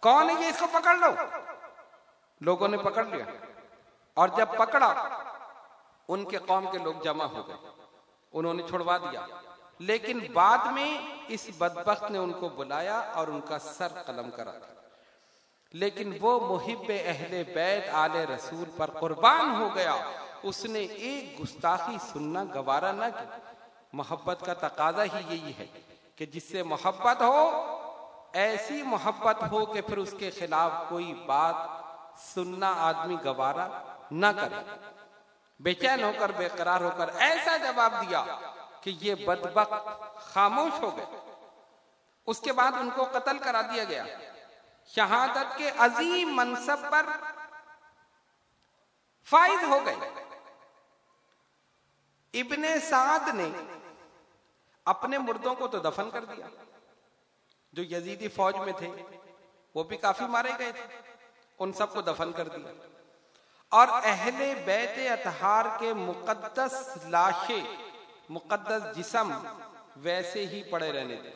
کون ہے یہ، اس کو پکڑ لو۔ لوگوں نے پکڑ لیا، اور جب پکڑا ان کے قوم کے لوگ جمع ہو گئے، انہوں نے چھڑوا دیا۔ لیکن بعد میں اس بدبخت نے ان کو بلایا اور ان کا سر قلم کرا، لیکن وہ محب اہل بیت آل رسول پر قربان ہو گیا، اس نے ایک گستاخی سننا گوارا نہ کی۔ محبت کا تقاضا ہی یہی ہے کہ جس سے محبت ہو، ایسی محبت ہو کہ پھر اس کے خلاف کوئی بات سننا آدمی گوارا نہ کرے۔ بے چین ہو کر، بے قرار ہو کر ایسا جواب دیا کہ یہ بدبخت خاموش ہو گئے۔ اس کے بعد ان کو قتل کرا دیا گیا۔ شہادت کے عظیم منصب پر فائز ہو گئے۔ ابن سعد نے اپنے مردوں کو تو دفن کر دیا، جو یزیدی فوج میں تھے وہ بھی کافی مارے گئے تھے، ان سب کو دفن کر دیا، اور اہل بیت اطہار کے مقدس لاشیں، مقدس جسم ویسے ہی پڑے رہنے دے۔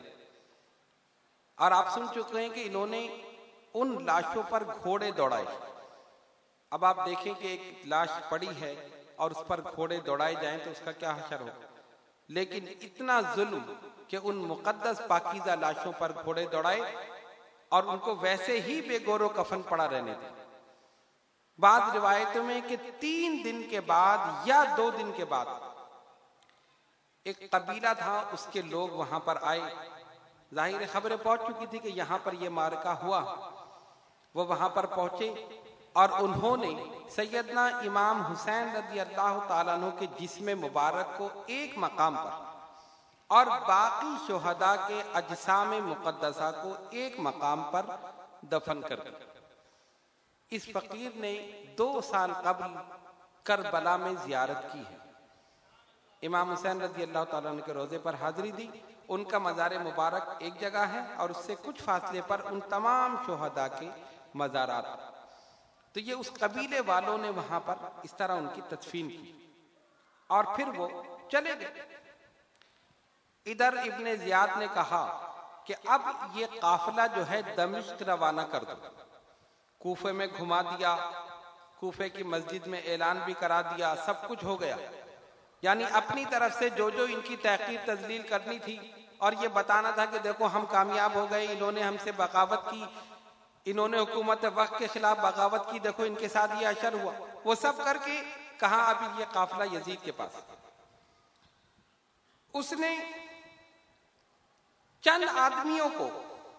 اور آپ سن چکے ہیں کہ انہوں نے ان لاشوں پر گھوڑے دوڑائے۔ اب آپ دیکھیں کہ ایک لاش پڑی ہے اور اس پر گھوڑے دوڑائے جائیں تو اس کا کیا حشر ہو، لیکن اتنا ظلم کہ ان مقدس پاکیزہ لاشوں پر گھوڑے دوڑائے اور ان کو ویسے ہی بے گور و کفن پڑا رہنے دے۔ بعض روایتوں میں کہ 3 دن کے بعد یا 2 دن کے بعد ایک قبیلہ تھا، اس کے لوگ وہاں پر آئے، ظاہر خبریں پہنچ چکی تھی کہ یہاں پر یہ معرکہ ہوا۔ وہ وہاں پر پہنچے اور انہوں نے سیدنا امام حسین رضی اللہ تعالیٰ عنہ کے جسم مبارک کو ایک مقام پر اور باقی شہداء کے اجسام مقدسہ کو ایک مقام پر دفن کر دیا۔ اس فقیر نے 2 سال قبل کربلا میں زیارت کی ہے، امام حسین رضی اللہ تعالیٰ عنہ کے روضے پر حاضری دی۔ ان کا مزار مبارک ایک جگہ ہے اور اس سے کچھ فاصلے پر ان تمام شہداء کے مزارات۔ تو یہ اس قبیلے والوں نے وہاں پر اس طرح ان کی تدفین کی اور پھر وہ چلے گئے۔ ادھر ابن زیاد نے کہا کہ اب یہ قافلہ جو ہے دمشق روانہ کر دو۔ کوفے میں گھما دیا، کوفے کی مسجد میں اعلان بھی کرا دیا، سب کچھ ہو گیا۔ یعنی اپنی طرف سے جو ان کی تحقیر تذلیل کرنی تھی اور یہ بتانا تھا کہ دیکھو ہم کامیاب ہو گئے، انہوں نے ہم سے بغاوت کی، انہوں نے حکومت وقت کے خلاف بغاوت کی، دیکھو ان کے ساتھ یہ اشر ہوا، وہ سب کر کے کہا اب یہ قافلہ یزید کے پاس۔ اس نے چند آدمیوں کو،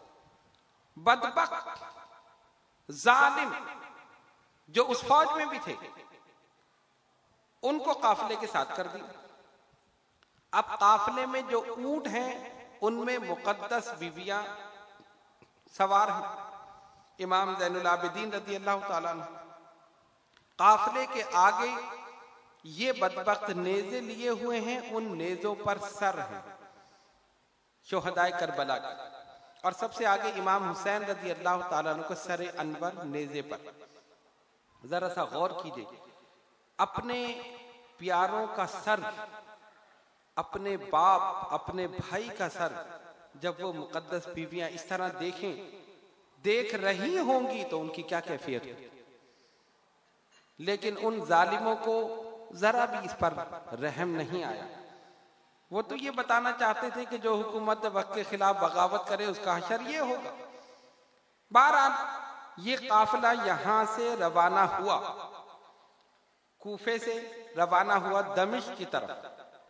بدبخت ظالم جو اس فوج میں بھی تھے، ان کو قافلے کے ساتھ کر دی۔ اب قافلے میں جو اونٹ ہیں ان میں مقدس بیویاں سوار ہیں، امام زین العابدین رضی اللہ تعالیٰ عنہ۔ قافلے کے آگے یہ بدبخت نیزے لیے ہوئے ہیں، ان نیزوں پر سر ہیں شہدائے کربلا کے، اور سب سے آگے امام حسین رضی اللہ تعالیٰ عنہ کو سر انور نیزے پر۔ ذرا سا غور کیجئے، اپنے پیاروں کا سر، اپنے باپ، اپنے بھائی کا سر جب وہ مقدس بیویاں اس طرح دیکھ رہی ہوں گی تو ان کی کیا کیفیت ہوگی۔ لیکن ان ظالموں کو ذرا بھی اس پر رحم نہیں آیا۔ وہ تو یہ بتانا چاہتے تھے کہ جو حکومت وقت کے خلاف بغاوت کرے اس کا حشر یہ ہوگا۔ بہرحال یہ قافلہ یہاں سے روانہ ہوا، کوفے سے روانہ ہوا دمشق کی طرف۔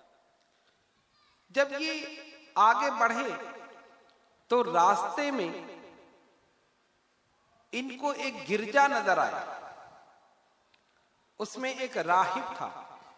جب یہ آگے بڑھے تو راستے میں ان کو ایک گرجا نظر آیا، اس میں ایک راہب تھا۔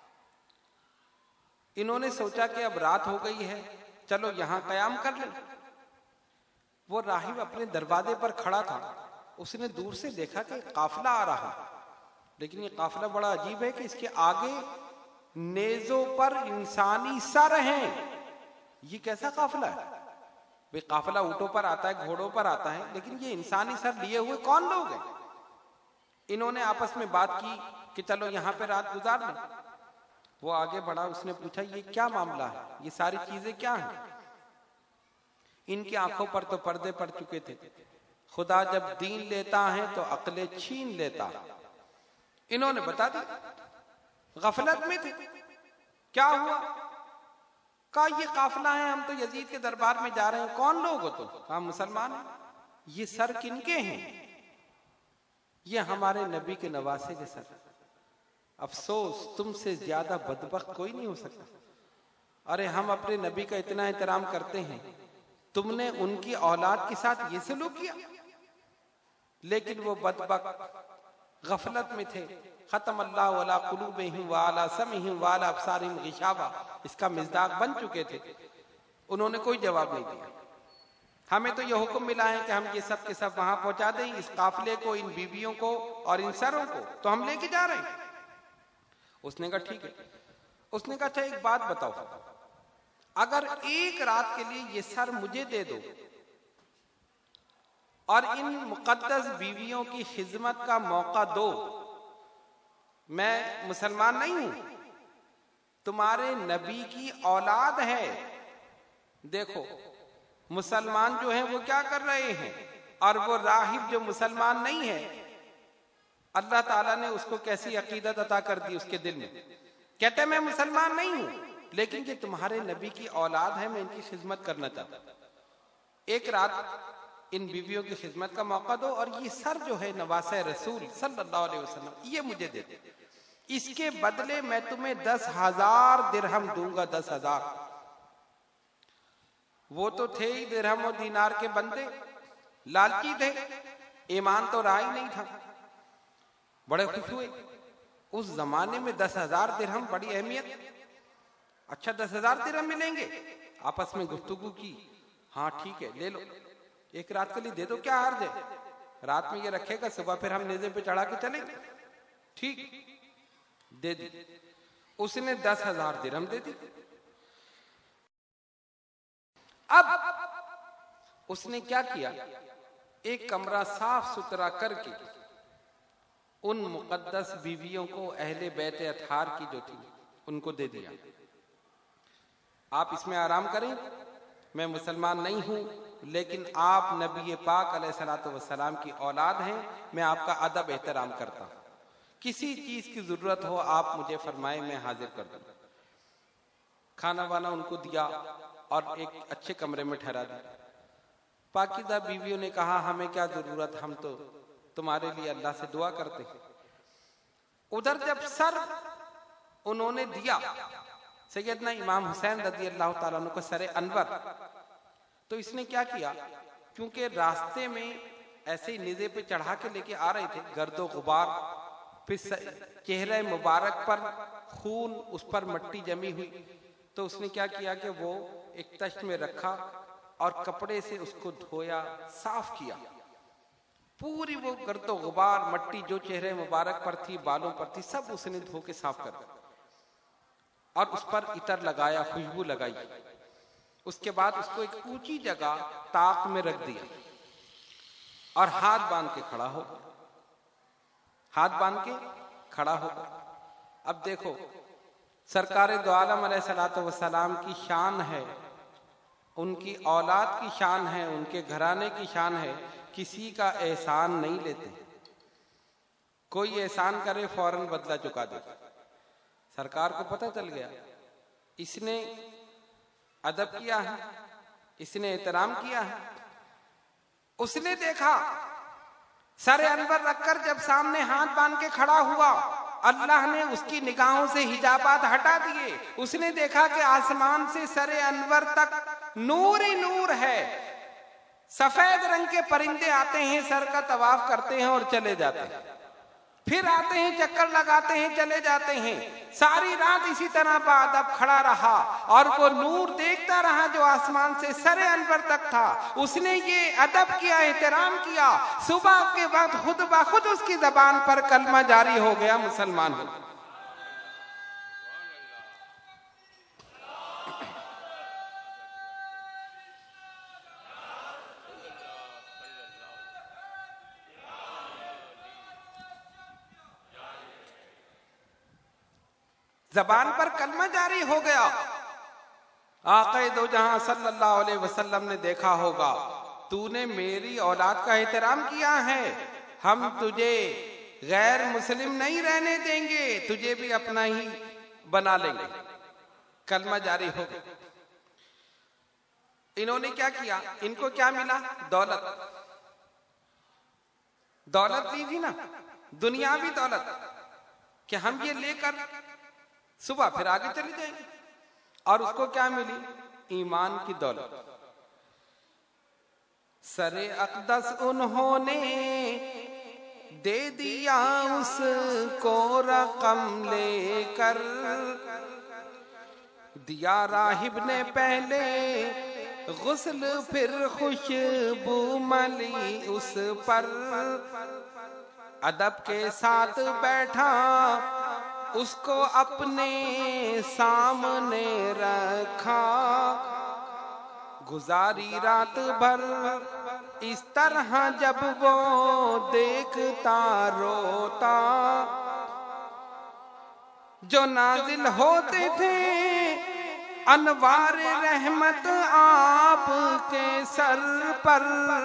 انہوں نے سوچا کہ اب رات ہو گئی ہے، چلو یہاں قیام کر لیں۔ وہ راہب اپنے دروازے پر کھڑا تھا، اس نے دور سے دیکھا کہ قافلہ آ رہا، لیکن یہ قافلہ بڑا عجیب ہے کہ اس کے آگے نیزوں پر انسانی سر ہیں۔ یہ کیسا قافلہ ہے؟ بھئی قافلہ اونٹوں پر آتا ہے، گھوڑوں پر آتا ہے، لیکن یہ انسانی سر لیے ہوئے کون لوگ ہیں؟ انہوں نے آپس میں بات کی کہ چلو یہاں پہ رات گزار لیں۔ وہ آگے بڑھا، اس نے پوچھا یہ کیا معاملہ ہے، یہ ساری چیزیں کیا ہیں؟ ان کی آنکھوں پر تو پردے پڑ چکے تھے، خدا جب دین لیتا ہے تو عقلیں چھین لیتا. انہوں نے بتا دی، غفلت میں تھے. کیا ہوا؟ کہا یہ قافلہ ہے، ہم تو یزید کے دربار میں جا رہے ہیں. کون لوگ ہو تم؟ کہا مسلمان ہیں. یہ سر کن کے ہیں؟ یہ ہمارے نبی کے نواسے کے سر. افسوس تم سے زیادہ بدبخت کوئی نہیں ہو سکتا. ارے ہم اپنے نبی کا اتنا احترام کرتے ہیں، تم نے ان کی اولاد کے ساتھ یہ سلوک کیا. لیکن وہ بدبخت غفلت میں تھے. ختم اللہ علی قلوبہم وعلی سمعہم وعلی ابصارہم غشاوہ، اس کا مصداق بن چکے تھے. انہوں نے کوئی جواب نہیں دیا. ہمیں تو یہ حکم ملا ہے کہ ہم یہ سب کے سب وہاں پہنچا دیں، اس قافلے کو، ان بیویوں کو اور ان سروں کو تو ہم لے کے جا رہے ہیں. اس نے کہا ٹھیک ہے. اس نے کہا اچھا ایک بات بتاؤ، اگر ایک رات کے لیے یہ سر مجھے دے دو اور ان مقدس بیویوں کی خدمت کا موقع دو، میں مسلمان نہیں ہوں، تمہارے نبی کی اولاد ہے. دیکھو مسلمان جو ہیں وہ کیا کر رہے ہیں، اور وہ راہب جو مسلمان نہیں ہے، اللہ تعالیٰ نے اس کو کیسی عقیدت عطا کر دی اس کے دل میں. کہتے میں مسلمان نہیں ہوں لیکن کہ تمہارے نبی کی اولاد ہے، میں ان کی خدمت کرنا چاہتا ہوں. ایک رات ان بیویوں کی خدمت کا موقع دو اور یہ سر جو ہے نواسہ رسول صلی اللہ علیہ وسلم یہ مجھے دے دو. اس کے بدلے میں تمہیں 10,000 درہم دوں گا. 10,000. وہ تو تھے ہی درہم و دینار کے بندے، لالچی تھے، ایمان تو رہا ہی نہیں تھا. بڑے خوش ہوئے. اس زمانے میں 10,000 درہم بڑی اہمیت. اچھا 10,000 درہم ملیں گے. آپس میں گفتگو کی. ہاں ٹھیک ہے لے لو، ایک رات کے لیے دے دو، کیا حرج ہے، رات میں یہ رکھے گا، صبح پھر ہم نیزے پہ چڑھا کے چلیں گے. ٹھیک دے دی. اس نے 10,000 درہم دے دی. اب اس نے کیا کیا، ایک کمرہ صاف ستھرا کر کے ان مقدس بیویوں کو اہل بیت اطہار کی جو تھی ان کو دے دیا. آپ اس میں آرام کریں، میں مسلمان نہیں ہوں لیکن آپ نبی پاک علیہ الصلوۃ والسلام کی اولاد ہیں، میں آپ کا ادب احترام کرتا ہوں. کسی چیز کی ضرورت ہو آپ مجھے فرمائیں، میں حاضر کر دوں. کھانا وانا ان کو دیا اور ایک اچھے کمرے میں ٹھہرا دیا. پاکیزہ بیویوں نے کہا ہمیں کیا ضرورت، ہم تو تمہارے لیے اللہ سے دعا کرتے ہیں. ادھر جب سر انہوں نے دیا سیدنا امام حسین رضی اللہ تعالیٰ عنہ کو، سر انور، تو اس نے کیا کیا، کیونکہ راستے میں ایسے ہی نیزے پہ چڑھا کے لے کے آ رہے تھے، گرد و غبار، پھر چہرہ مبارک پر خون، اس پر مٹی جمی ہوئی، تو اس نے کیا کیا کہ وہ ایک تشت میں رکھا اور کپڑے سے اس کو دھویا، صاف کیا. پوری وہ گرد و غبار مٹی جو چہرے مبارک پر تھی، بالوں پر تھی، سب اس نے دھو کے صاف کر دیا اور اس پر عطر لگایا، خوشبو لگائی. اس کے بعد اس کو ایک اونچی جگہ طاق میں رکھ دیا اور ہاتھ باندھ کے کھڑا ہو گیا. ہاتھ باندھ کے کھڑا ہو گیا. اب دیکھو سرکار دو عالم علیہ الصلوۃ والسلام کی شان ہے، ان کی اولاد کی شان ہے، ان کے گھرانے کی شان ہے، کسی کا احسان نہیں لیتے. کوئی احسان کرے فوراً بدلہ چکا دے. سرکار کو پتہ چل گیا اس نے ادب کیا ہے، اس نے احترام کیا ہے. اس نے دیکھا سر انور رکھ کر جب سامنے ہاتھ باندھ کے کھڑا ہوا، اللہ نے اس کی نگاہوں سے حجابات ہٹا دیے. اس نے دیکھا کہ آسمان سے سر انور تک نور ہی نور ہے. سفید رنگ کے پرندے آتے ہیں، سر کا طواف کرتے ہیں اور چلے جاتے ہیں، پھر آتے ہیں، چکر لگاتے ہیں، چلے جاتے ہیں. ساری رات اسی طرح بادب کھڑا رہا اور وہ نور دیکھتا رہا جو آسمان سے سر انور تک تھا. اس نے یہ ادب کیا، احترام کیا. صبح کے وقت خود بخود اس کی زبان پر کلمہ جاری ہو گیا، مسلمان ہو گیا. زبان پر کلمہ جاری ہو گیا. آقا دو جہاں صلی اللہ علیہ وسلم نے دیکھا ہوگا تو نے میری اولاد کا احترام کیا ہے، ہم تجھے غیر مسلم نہیں رہنے دیں گے، تجھے بھی اپنا ہی بنا لیں گے۔ کلمہ جاری ہو گیا۔ انہوں نے کیا کیا؟ ان کو کیا ملا؟ دولت۔ دولت لی تھی نا، دنیاوی دولت، کہ ہم یہ لے کر صبح پھر آگے چلے جائیں گے۔ اور اس کو کیا ملی؟ ایمان کی دولت۔ سر اقدس انہوں نے دے دیا اس کو رقم لے کر، دیا راہب نے پہلے غسل پھر خوشبو ملی اس پر، ادب کے ساتھ بیٹھا اس کو اپنے سامنے رکھا، گزاری رات بھر اس طرح جب وہ دیکھتا روتا، جو نازل ہوتے تھے انوار رحمت آپ کے سر پر،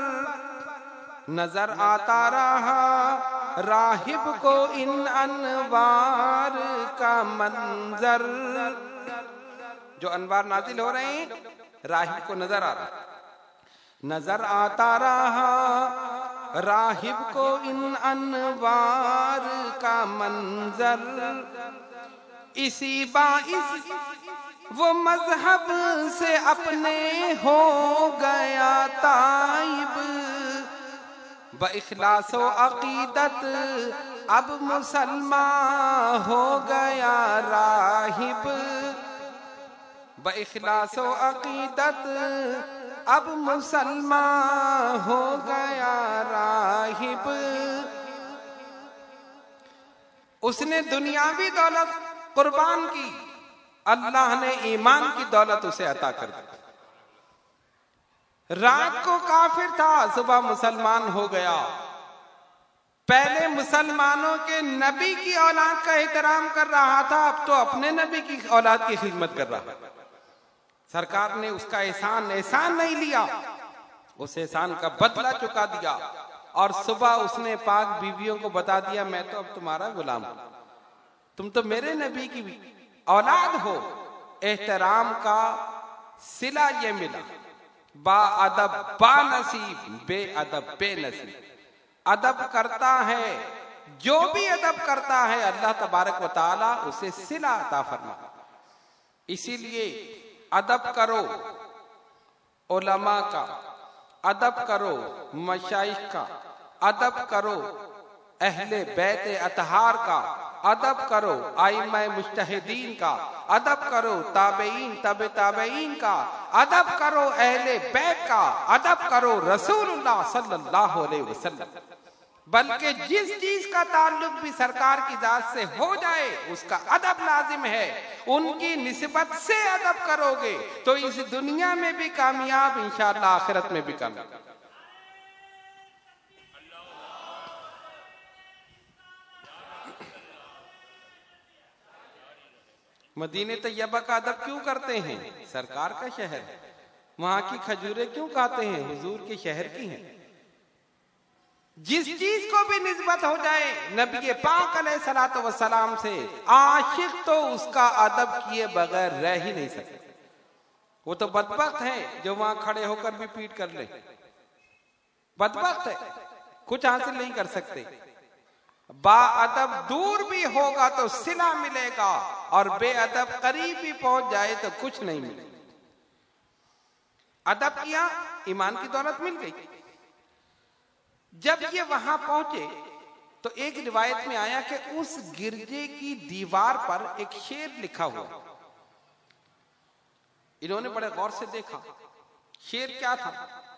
نظر آتا رہا راہب کو ان انوار کا منظر، جو انوار نازل ہو رہے ہیں راہب کو نظر آ رہا، نظر آتا رہا راہب کو ان انوار کا منظر، اسی باعث وہ مذہب سے اپنے ہو گیا تائب، باخلاص و عقیدت اب مسلمان ہو گیا راہب، باخلاص و عقیدت اب مسلمان ہو گیا راہب۔ اس نے دنیاوی دولت قربان کی، اللہ نے ایمان کی دولت اسے عطا کر دی۔ رات کو کافر تھا، صبح مسلمان ہو گیا۔ پہلے مسلمانوں کے نبی کی اولاد کا احترام کر رہا تھا، اب تو اپنے نبی کی اولاد کی خدمت کر رہا ہے۔ سرکار نے اس کا احسان نہیں لیا، اس احسان کا بدلہ چکا دیا، اور صبح اس نے پاک بیویوں کو بتا دیا میں تو اب تمہارا غلام ہوں، تم تو میرے نبی کی اولاد ہو۔ احترام کا صلہ یہ ملا، با ادب با نصیب، بے ادب بے نصیب۔ ادب کرتا ہے، جو بھی ادب کرتا ہے اللہ تبارک و تعالی اسے صلہ عطا فرماتا۔ اسی لیے ادب کرو علماء کا، ادب کرو مشائخ کا، ادب کرو اہل بیت اطہار کا، ادب کرو ائمہ مجتہدین کا، ادب کرو تابعین تبع تابعین کا، ادب کرو اہل بیت کا، ادب کرو رسول اللہ صلی اللہ علیہ وسلم۔ بلکہ جس چیز کا تعلق بھی سرکار کی ذات سے ہو جائے اس کا ادب لازم ہے۔ ان کی نسبت سے ادب کرو گے تو اس دنیا میں بھی کامیاب، انشاءاللہ آخرت میں بھی کامیاب۔ مدینہ طیبہ کا ادب کیوں کرتے ہیں؟ سرکار کا شہر ہے۔ وہاں کی کھجوریں کیوں کھاتے ہیں؟ حضور کے شہر کی ہیں۔ جس چیز کو بھی نسبت ہو جائے نبی پاک علیہ الصلوۃ والسلام سے، عاشق تو اس کا ادب کیے بغیر رہ ہی نہیں سکتے۔ وہ تو بدبخت ہیں جو وہاں کھڑے ہو کر بھی پیٹ کر لیں، بدبخت ہے، کچھ حاصل نہیں کر سکتے۔ با ادب دور بھی ہوگا تو صلہ ملے گا، اور بے ادب قریب بھی پہنچ جائے تو کچھ نہیں ملے گا۔ ادب کیا، ایمان کی دولت مل گئی۔ جب یہ وہاں پہنچے تو ایک روایت میں آیا کہ اس گرجے کی دیوار پر ایک شعر لکھا ہوا۔ انہوں نے بڑے غور سے دیکھا، شعر کیا تھا؟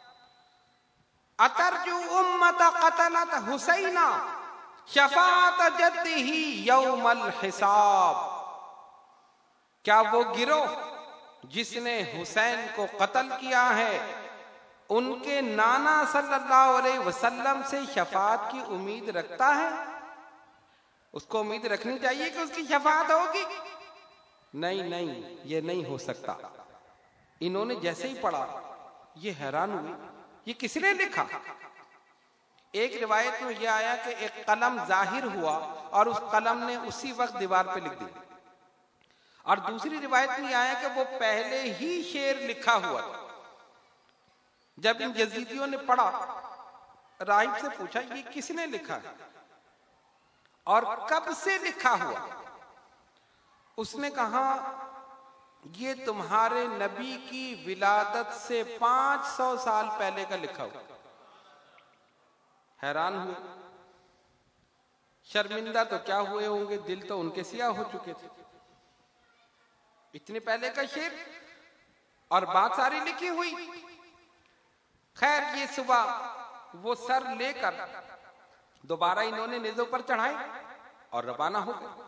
اترجو امت قتلت حسینہ شفاعت جدہ یوم الحساب۔ کیا وہ گروہ جس نے حسین کو قتل کیا ہے ان کے نانا صلی اللہ علیہ وسلم سے شفاعت کی امید رکھتا ہے؟ اس کو امید رکھنی چاہیے کہ اس کی شفاعت ہوگی؟ نہیں، یہ نہیں ہو سکتا۔ انہوں نے جیسے ہی پڑھا یہ حیران ہوئی، یہ کس نے لکھا؟ ایک روایت میں یہ آیا کہ ایک قلم ظاہر ہوا اور اس قلم نے اسی وقت دیوار پہ لکھ دی، اور دوسری روایت میں یہ آیا کہ وہ پہلے ہی شعر لکھا ہوا تھا۔ جب ان یزیدیوں نے پڑھا، راہب سے پوچھا یہ کس نے لکھا اور کب سے لکھا ہوا؟ اس نے کہا یہ تمہارے نبی کی ولادت سے 500 سال پہلے کا لکھا ہوا۔ حیران ہوئے، شرمندہ تو کیا ہوئے ہوں گے، دل تو ان کے سیاہ ہو چکے تھے، اتنے پہلے کا شعر اور بات ساری لکھی ہوئی۔ خیر یہ صبح وہ سر لے کر دوبارہ انہوں نے نیزوں پر چڑھائے اور روانہ ہو گئے۔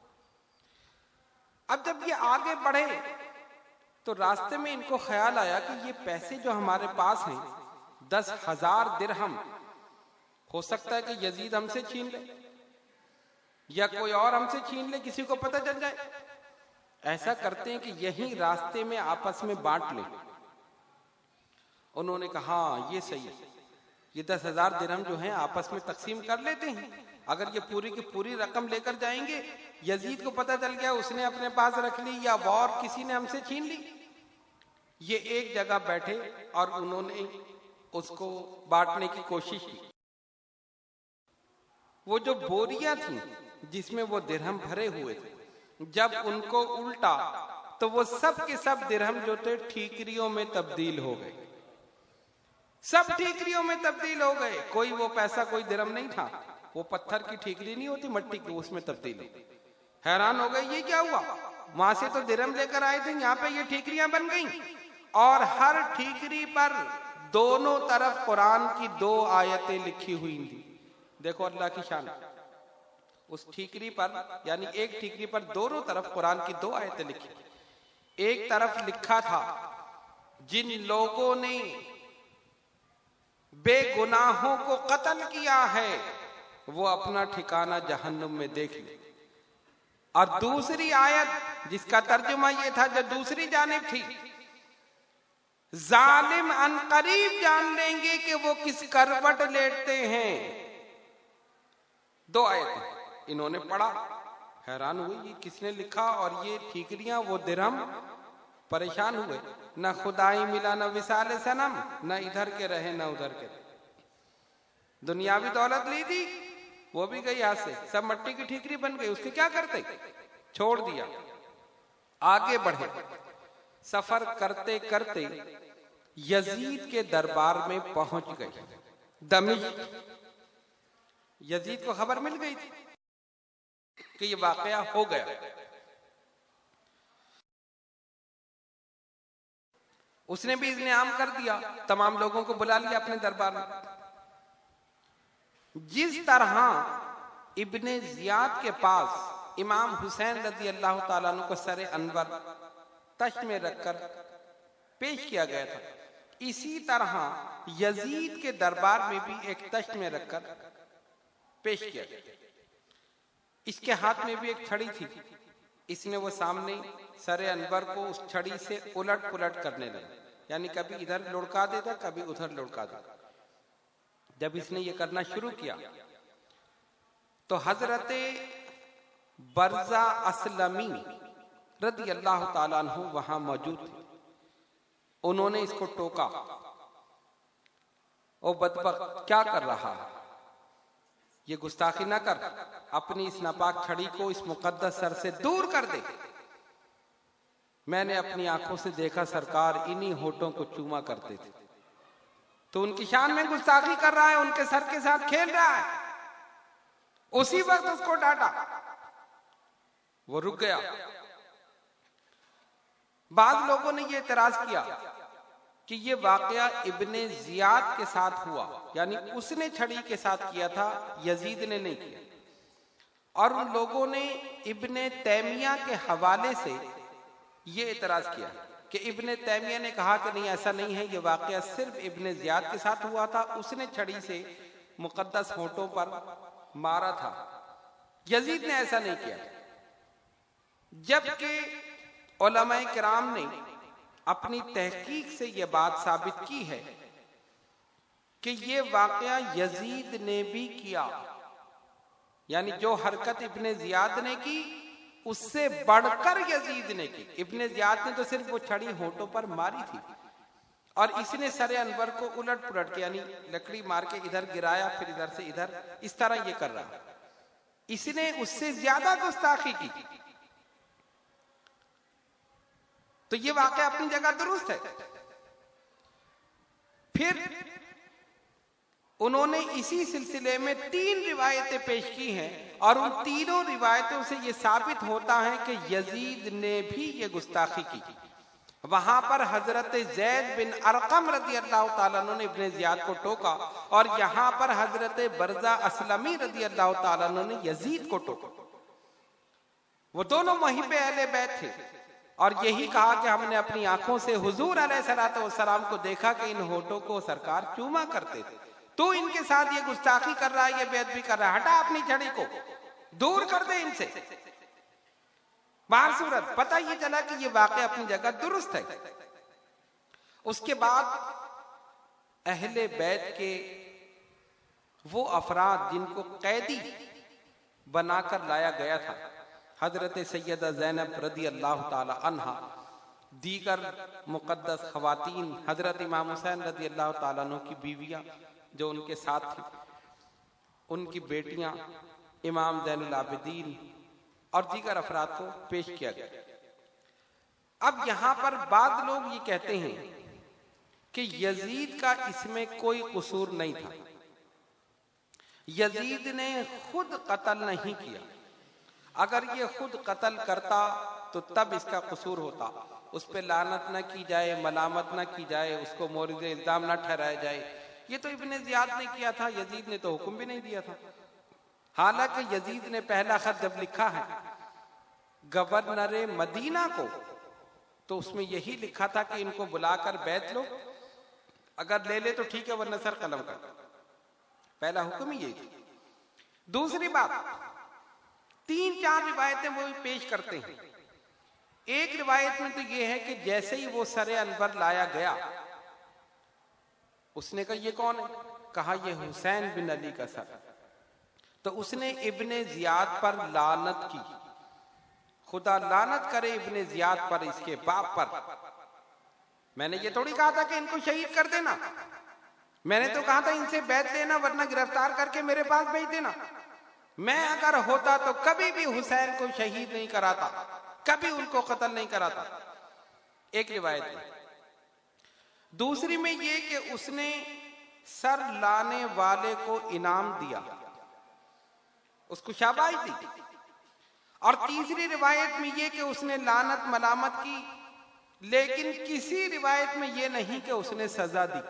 اب جب یہ آگے بڑھے تو راستے میں ان کو خیال آیا کہ یہ پیسے جو ہمارے پاس ہیں 10,000 درہم، ہو سکتا ہے کہ یزید ہم سے چھین لے یا کوئی اور ہم سے چھین لے، کسی کو پتہ چل جائے۔ ایسا کرتے ہیں کہ یہیں راستے میں آپس میں بانٹ لیں۔ انہوں نے کہا ہاں یہ صحیح ہے، یہ 10,000 درہم جو ہیں آپس میں تقسیم کر لیتے ہیں، اگر یہ پوری کی پوری رقم لے کر جائیں گے، یزید کو پتہ چل گیا اس نے اپنے پاس رکھ لی یا اور کسی نے ہم سے چھین لی۔ یہ ایک جگہ بیٹھے اور انہوں نے اس کو بانٹنے کی کوشش کی۔ وہ جو بوریاں تھیں جس میں وہ درہم بھرے ہوئے تھے، جب ان کو الٹا تو وہ سب کے سب درہم جو تھے ٹھیکریوں میں تبدیل ہو گئے، سب ٹھیکریوں میں تبدیل ہو گئے۔ کوئی وہ پیسہ کوئی درہم نہیں تھا، وہ پتھر کی ٹھیکری نہیں ہوتی مٹی کی، اس میں تبدیل ہو گئی۔ حیران ہو گئے یہ کیا ہوا، وہاں سے تو درہم لے کر آئے تھے، یہاں پہ یہ ٹھیکریاں بن گئیں، اور ہر ٹھیکری پر دونوں طرف قرآن کی 2 آیتیں لکھی ہوئی تھیں۔ دیکھو اللہ کی شان، اس ٹھیکری پر یعنی ایک ٹھیکری پر دونوں طرف قرآن کی 2 آیتیں لکھی۔ ایک طرف لکھا تھا جن لوگوں نے بے گناہوں کو قتل کیا ہے وہ اپنا ٹھکانہ جہنم میں دیکھ لے، اور دوسری آیت جس کا ترجمہ یہ تھا جو دوسری جانب تھی، ظالم ان قریب جان لیں گے کہ وہ کس کروٹ لیٹتے ہیں۔ 2 آیتیں انہوں نے پڑھا، حیران ہوئی یہ کس نے لکھا، اور یہ ٹھیکریاں وہ درہم، پریشان ہوئے، نہ خدائی ملا نہ وصال صنم، نہ ادھر کے رہے نہ ادھر کے رہے۔ دنیاوی دولت لی تھی وہ بھی گئی ہاتھ سے، سب مٹی کی ٹھیکری بن گئی، اس کے کیا کرتے، چھوڑ دیا۔ آگے بڑھے، سفر کرتے کرتے یزید کے دربار میں پہنچ گئے، دمشق۔ یزید کو خبر مل گئی تھی کہ یہ واقعہ ہو گیا۔ اس نے بھی اذن عام کر دیا، تمام لوگوں کو بلا لیا اپنے دربار میں۔ جس طرح ابن زیاد کے پاس امام حسین رضی اللہ تعالیٰ عنہ کو سر انور تشت میں رکھ کر پیش کیا گیا تھا، اسی طرح یزید کے دربار میں بھی ایک تشت میں رکھ کر پیش کیا گیا۔ اس کے ہاتھ میں بھی ایک چھڑی تھی، اس نے وہ سامنے سر انور کو اس چھڑی سے الٹ پلٹ کرنے لگا، یعنی کبھی ادھر لڑکا دیتا کبھی ادھر لڑکا دیتا۔ جب اس نے یہ کرنا شروع کیا تو حضرت برزہ اسلمی رضی اللہ تعالیٰ عنہ وہاں موجود تھے۔ انہوں نے اس کو ٹوکا، او بدبخت کیا کر رہا ہے، یہ گستاخی نہ کر، اپنی اس ناپاک چھڑی کو اس مقدس سر سے دور کر دے۔ میں نے اپنی آنکھوں سے دیکھا سرکار انہی ہونٹوں کو چوما کرتے تھے، تو ان کی شان میں گستاخی کر رہا ہے، ان کے سر کے ساتھ کھیل رہا ہے۔ اسی وقت اس کو ڈانٹا، وہ رک گیا۔ بعض لوگوں نے یہ اعتراض کیا کہ یہ واقعہ ابن زیاد کے ساتھ ہوا، یعنی اس نے چھڑی کے ساتھ کیا تھا، یزید نے نہیں کیا۔ اور ان لوگوں نے ابن تیمیہ کے حوالے سے یہ اعتراض کیا کہ ابن تیمیہ نے کہا کہ نہیں ایسا نہیں ہے، یہ واقعہ صرف ابن زیاد کے ساتھ ہوا تھا، اس نے چھڑی سے مقدس ہونٹوں پر مارا تھا، یزید نے ایسا نہیں کیا۔ جبکہ علماء کرام نے اپنی تحقیق سے یہ بات ثابت کی ہے کہ یہ واقعہ یزید نے بھی کیا، یعنی جو حرکت ابن زیاد نے کی اس سے بڑھ کر یزید نے کی۔ ابن زیاد نے تو صرف وہ چھڑی ہونٹوں پر ماری تھی، اور اس نے سر انور کو الٹ پلٹ کے یعنی لکڑی مار کے ادھر گرایا، پھر ادھر سے ادھر، اس طرح یہ کر رہا۔ اس نے اس سے زیادہ گستاخی کی۔ تو یہ واقعہ اپنی جگہ درست ہے۔ پھر انہوں نے اسی سلسلے میں 3 روایتیں پیش کی ہیں، اور ان تینوں روایتوں سے یہ ثابت ہوتا ہے کہ یزید نے بھی یہ گستاخی کی۔ وہاں پر حضرت زید بن ارقم رضی اللہ تعالیٰ عنہ نے ابن زیاد کو ٹوکا، اور یہاں پر حضرت برزہ اسلمی رضی اللہ تعالیٰ عنہ نے یزید کو ٹوکا۔ وہ دونوں محب اہل بیت تھے، اور یہی کہا کہ ہم نے اپنی آنکھوں سے حضور علیہ الصلوۃ والسلام کو دیکھا کہ ان ہونٹوں کو سرکار چوما کرتے تھے، تو ان کے ساتھ یہ گستاخی کر رہا ہے، یہ بیعت بھی کر رہا ہے، ہٹا اپنی چھڑی کو، دور کر دے ان سے۔ بہر صورت پتہ یہ چلا کہ یہ واقعہ اپنی جگہ درست ہے۔ اس کے بعد اہل بیت کے وہ افراد جن کو قیدی بنا کر لایا گیا تھا، حضرت سیدہ زینب رضی اللہ تعالی عنہا، دیگر مقدس خواتین، حضرت امام حسین رضی اللہ تعالیٰ عنہ کی بیویاں جو ان کے ساتھ تھیں، ان کی بیٹیاں، امام زین العابدین اور دیگر افراد کو پیش کیا گیا۔ اب یہاں پر بعض لوگ یہ کہتے ہیں کہ یزید کا اس میں کوئی قصور نہیں تھا، یزید نے خود قتل نہیں کیا، اگر یہ خود قتل کرتا تو تب اس کا قصور ہوتا، اس پہ لعنت نہ کی جائے، ملامت نہ کی جائے، اس کو مورد الزام نہ ٹھہرایا جائے۔ یہ تو ابن زیاد نے کیا تھا، یزید نے تو حکم بھی نہیں دیا تھا۔ حالانکہ یزید نے پہلا خط جب لکھا ہے گورنر مدینہ کو، تو اس میں یہی لکھا تھا کہ ان کو بلا کر بیعت لو، اگر لے لے تو ٹھیک ہے ورنہ سر قلم کر۔ پہلا حکم ہی یہی تھی۔ دوسری بات، 3-4 روایتیں وہ پیش کرتے ہیں۔ ایک روایت میں تو یہ ہے کہ جیسے ہی وہ سر انور لایا گیا، اس نے کہا یہ کون ہے؟ کہا یہ حسین بن علی کا سر۔ تو اس نے ابن زیاد پر لعنت کی، خدا لعنت کرے ابن زیاد پر، اس کے باپ پر۔ میں نے یہ تھوڑی کہا تھا کہ ان کو شہید کر دینا، میں نے تو کہا تھا ان سے بیعت لینا ورنہ گرفتار کر کے میرے پاس بھیج دینا۔ میں اگر ہوتا تو کبھی بھی حسین کو شہید نہیں کراتا، کبھی ان کو قتل نہیں کراتا۔ ایک روایت میں۔ دوسری میں یہ کہ اس نے سر لانے والے کو انعام دیا، اس کو شاباش دی۔ اور تیسری روایت میں یہ کہ اس نے لعنت ملامت کی، لیکن کسی روایت میں یہ نہیں کہ اس نے سزا دی۔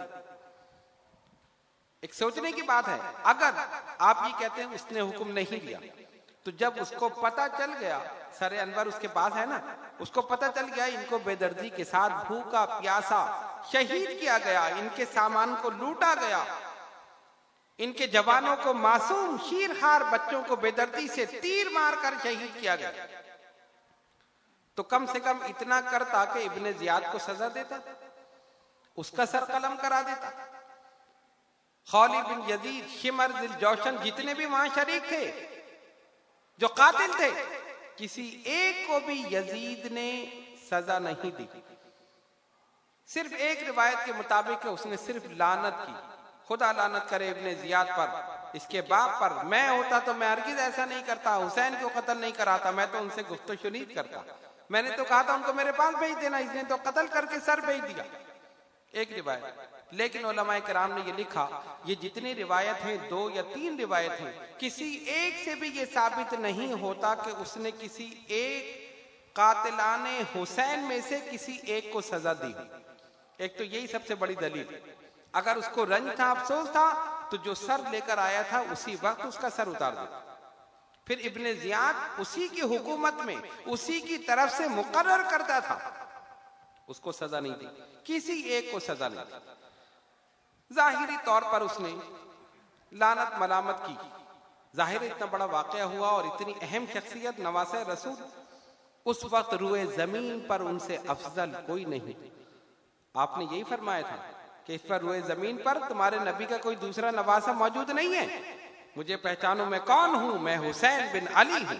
ایک سوچنے کی بات ہے، اگر آپ یہ کہتے ہیں اس نے حکم نہیں دیا، تو جب اس کو پتہ چل گیا، سر انور اس کے پاس ہے نا، اس کو پتہ چل گیا ان کو بے دردی کے ساتھ بھوکا پیاسا شہید کیا گیا، ان کے سامان کو لوٹا گیا، ان کے جوانوں کو، معصوم شیرخوار بچوں کو بے دردی سے تیر مار کر شہید کیا گیا، تو کم سے کم اتنا کرتا کہ ابن زیاد کو سزا دیتا، اس کا سر قلم کرا دیتا۔ خالد بن یزید، شمر ذی الجوشن، جتنے بھی وہاں شریک تھے جو قاتل تھے، کسی ایک کو بھی یزید نے سزا نہیں دی۔ صرف ایک روایت کے مطابق کہ اس نے صرف لعنت کی، خدا لعنت کرے ابن زیاد پر، اس کے باپ پر۔ میں ہوتا تو میں ہرگز ایسا نہیں کرتا، حسین کو قتل نہیں کراتا، میں تو ان سے گفت و شنید کرتا، میں نے تو کہا تھا ان کو میرے پاس بھیج دینا، اس نے تو قتل کر کے سر بھیج دیا۔ ایک روایت۔ لیکن علماء کرام نے یہ لکھا، یہ جتنی روایت ہیں، 2 یا 3 روایت ہیں، کسی ایک سے بھی یہ ثابت نہیں ہوتا کہ اس نے کسی ایک قاتلان حسین میں سے کسی ایک کو سزا دی۔ ایک تو یہی سب سے بڑی دلیل۔ اگر اس کو رنج تھا، افسوس تھا، تو جو سر لے کر آیا تھا اسی وقت اس کا سر اتار دیتا۔ پھر ابن زیاد اسی کی حکومت میں اسی کی طرف سے مقرر کرتا تھا، اس کو سزا نہیں دی، کسی ایک کو سزا نہیں دی۔ ظاہری طور پر اس نے لعنت ملامت کی، ظاہر اتنا بڑا واقعہ ہوا اور اتنی اہم شخصیت نواسہ رسول، اس وقت روئے زمین پر ان سے افضل کوئی نہیں۔ آپ نے یہی فرمایا تھا کہ اس پر روئے زمین پر تمہارے نبی کا کوئی دوسرا نواسہ موجود نہیں ہے، مجھے پہچانو میں کون ہوں، میں حسین بن علی ہوں۔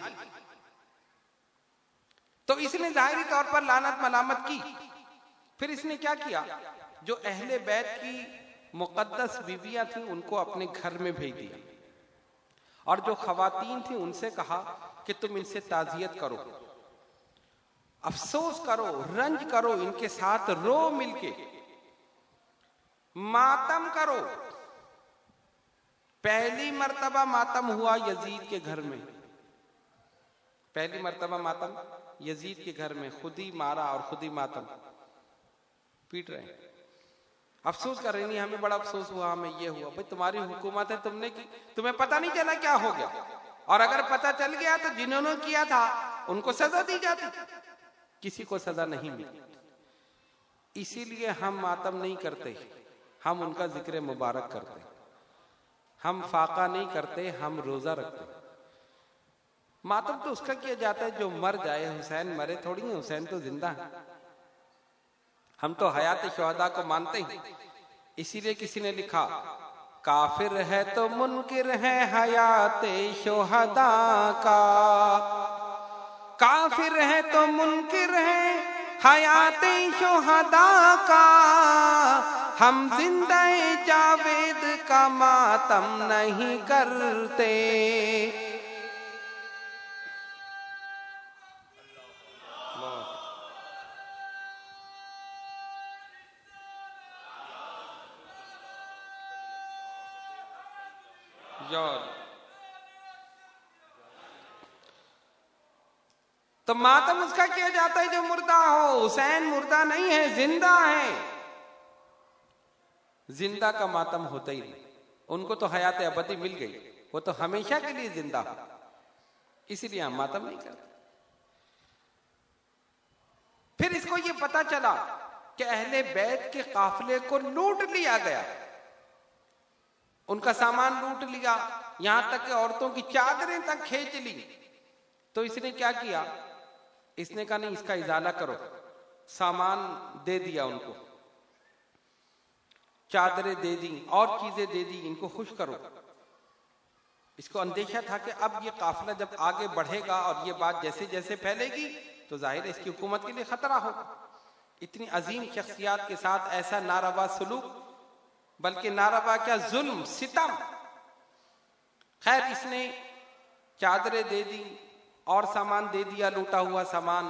تو اس نے ظاہری طور پر لعنت ملامت کی۔ پھر اس نے کیا کیا، جو اہل بیت کی مقدس بیویاں تھیں ان کو اپنے گھر میں بھیج دیا، اور جو خواتین تھیں ان سے کہا کہ تم ان سے تعزیت کرو، افسوس کرو، رنج کرو، ان کے ساتھ رو، مل کے ماتم کرو۔ پہلی مرتبہ ماتم ہوا یزید کے گھر میں، پہلی مرتبہ ماتم یزید کے گھر میں، خود ہی مارا اور خود ہی ماتم، پیٹ رہے ہیں، افسوس کر رہی نہیں، ہمیں بڑا افسوس ہوا، ہمیں یہ ہوا۔ بھئی تمہاری حکومت ہے، تم نے کی، تمہیں پتہ نہیں چلا کیا ہو گیا، اور اگر پتہ چل گیا تو جنہوں نے کیا تھا ان کو سزا دی جاتی، کسی کو سزا نہیں ملی۔ اسی لیے ہم ماتم نہیں کرتے، ہم ان کا ذکر مبارک کرتے، ہم فاقہ نہیں کرتے، ہم روزہ رکھتے۔ ماتم تو اس کا کیا جاتا ہے جو مر جائے، حسین مرے تھوڑی ہیں، حسین تو زندہ ہے۔ ہم تو حیات شہداء کو مانتے ہیں، اسی لیے کسی نے لکھا کافر ہے تو منکر ہے حیات شہداء کا، کافر ہے تو منکر ہے حیات شہداء کا، ہم زندہ جاوید کا ماتم نہیں کرتے۔ تو ماتم اس کا کیا جاتا ہے جو مردہ ہو، حسین مردہ نہیں ہے، زندہ ہے۔ زندہ کا ماتم ہوتا ہی نہیں، ان کو تو حیات ابدی مل گئی، وہ تو ہمیشہ کے لیے زندہ ہو، اسی لیے ہم ماتم نہیں کرتے۔ پھر اس کو یہ پتا چلا کہ اہل بیت کے قافلے کو لوٹ لیا گیا، ان کا سامان لوٹ لیا، یہاں تک کہ عورتوں کی چادریں تک کھینچ لی۔ تو اس نے کیا کیا، اس نے کہا نہیں، اس کا ازالہ کرو، سامان دے دیا ان کو، چادریں دے دی اور چیزیں دے دی، ان کو خوش کرو۔ اس کو اندیشہ تھا کہ اب یہ قافلہ جب آگے بڑھے گا اور یہ بات جیسے جیسے پھیلے گی تو ظاہر ہے اس کی حکومت کے لیے خطرہ ہوگا۔ اتنی عظیم شخصیات کے ساتھ ایسا ناروا سلوک، بلکہ ناروا کیا، ظلم، ستم۔ خیر اس نے چادریں دے دی اور سامان دے دیا، لوٹا ہوا سامان۔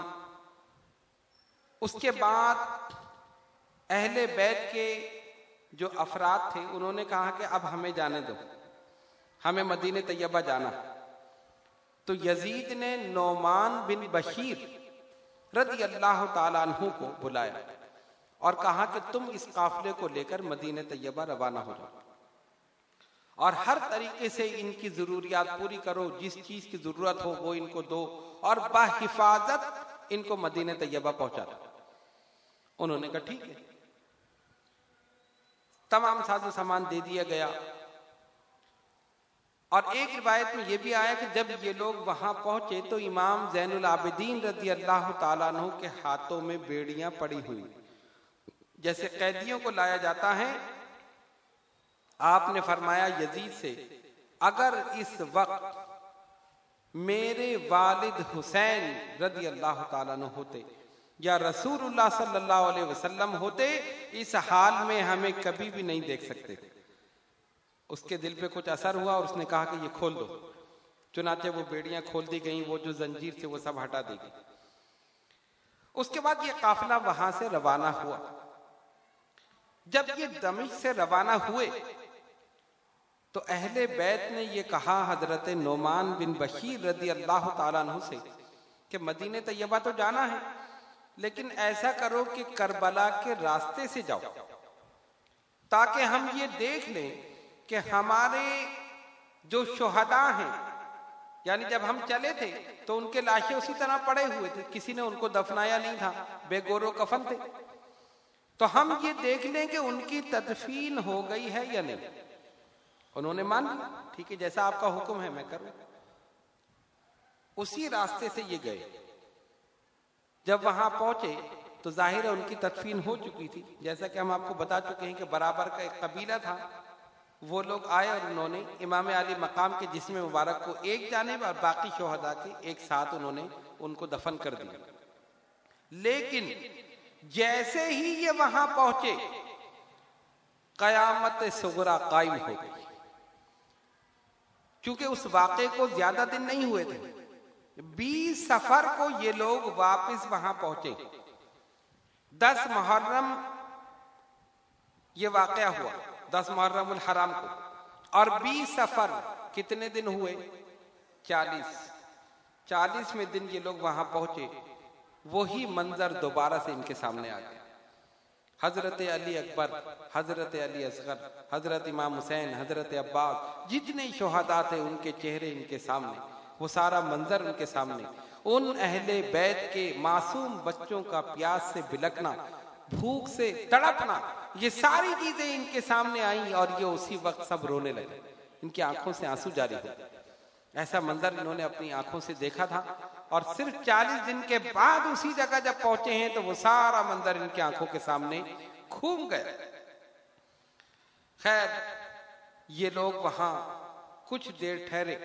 اس کے بعد اہل بیت کے جو افراد تھے انہوں نے کہا کہ اب ہمیں جانے دو، ہمیں مدینہ طیبہ جانا۔ تو یزید نے نعمان بن بشیر رضی اللہ تعالیٰ عنہ کو بلایا اور کہا کہ تم اس قافلے کو لے کر مدینہ طیبہ روانہ ہو جاؤ، اور ہر طریقے سے ان کی ضروریات پوری کرو، جس چیز کی ضرورت ہو وہ ان کو دو، اور بحفاظت ان کو مدینہ طیبہ پہنچا دو۔ انہوں نے کہا ٹھیک ہے، تمام ساز و سامان دے دیا گیا۔ اور ایک روایت میں یہ بھی آیا کہ جب یہ لوگ وہاں پہنچے تو امام زین العابدین رضی اللہ تعالیٰ عنہ کے ہاتھوں میں بیڑیاں پڑی ہوئی، جیسے قیدیوں کو لایا جاتا ہے۔ آپ نے فرمایا یزید سے، اگر اس وقت میرے والد حسین رضی اللہ تعالیٰ عنہ ہوتے یا رسول اللہ صلی اللہ علیہ وسلم ہوتے، اس حال میں ہمیں کبھی بھی نہیں دیکھ سکتے۔ اس کے دل پہ کچھ اثر ہوا اور اس نے کہا کہ یہ کھول دو، چنانچہ وہ بیڑیاں کھول دی گئیں، وہ جو زنجیر سے وہ سب ہٹا دی گئی۔ اس کے بعد یہ قافلہ وہاں سے روانہ ہوا۔ جب یہ دمشق سے روانہ ہوئے تو اہل بیت نے یہ کہا حضرت نعمان بن بشیر رضی اللہ تعالیٰ عنہ سے کہ مدینہ طیبہ تو جانا ہے، لیکن ایسا کرو کہ کربلا کے راستے سے جاؤ، تاکہ ہم یہ دیکھ لیں کہ ہمارے جو شہداء ہیں، یعنی جب ہم چلے تھے تو ان کے لاشیں اسی طرح پڑے ہوئے تھے، کسی نے ان کو دفنایا نہیں تھا، بے گور و کفن تھے، تو ہم یہ دیکھ لیں کہ ان کی تدفین ہو گئی ہے یا نہیں۔ انہوں نے مان لیا، ٹھیک ہے جیسا آپ کا حکم ہے میں کروں۔ اسی راستے سے یہ گئے۔ جب وہاں پہنچے تو ظاہر ہے ان کی تدفین ہو چکی تھی. جیسا کہ ہم آپ کو بتا چکے ہیں کہ برابر کا ایک قبیلہ تھا، وہ لوگ آئے اور انہوں نے امام علی مقام کے جسم مبارک کو ایک جانب اور باقی شہداء کے ایک ساتھ انہوں نے ان کو دفن کر دیا. لیکن جیسے ہی یہ وہاں پہنچے قیامت صغریٰ قائم ہو گئی، چونکہ اس واقعے کو زیادہ دن نہیں ہوئے تھے. 20 صفر کو یہ لوگ واپس وہاں پہنچے. 10 محرم یہ واقعہ ہوا، 10 محرم الحرام کو، اور 20 صفر کتنے دن ہوئے؟ 40 دن یہ لوگ وہاں پہنچے. وہی منظر دوبارہ سے ان کے سامنے آ گیا. حضرت علی اکبر، حضرت علی اصغر، حضرت امام حسین، حضرت عباس، جتنے شہداء تھے ان کے چہرے ان کے سامنے، وہ سارا منظر ان کے سامنے. ان اہل بیت کے معصوم بچوں کا پیاس سے بلکنا، بھوک سے تڑپنا، یہ ساری چیزیں ان کے سامنے آئیں اور یہ اسی وقت سب رونے لگے. ان کی آنکھوں سے آنسو جاری ہو. ایسا منظر انہوں نے اپنی آنکھوں سے دیکھا تھا، اور صرف 40 دن کے بعد اسی جگہ جب پہنچے ہیں تو وہ سارا منظر ان کی آنکھوں کے سامنے کھوم گیا. خیر، یہ لوگ وہاں کچھ دیر ٹھہرے،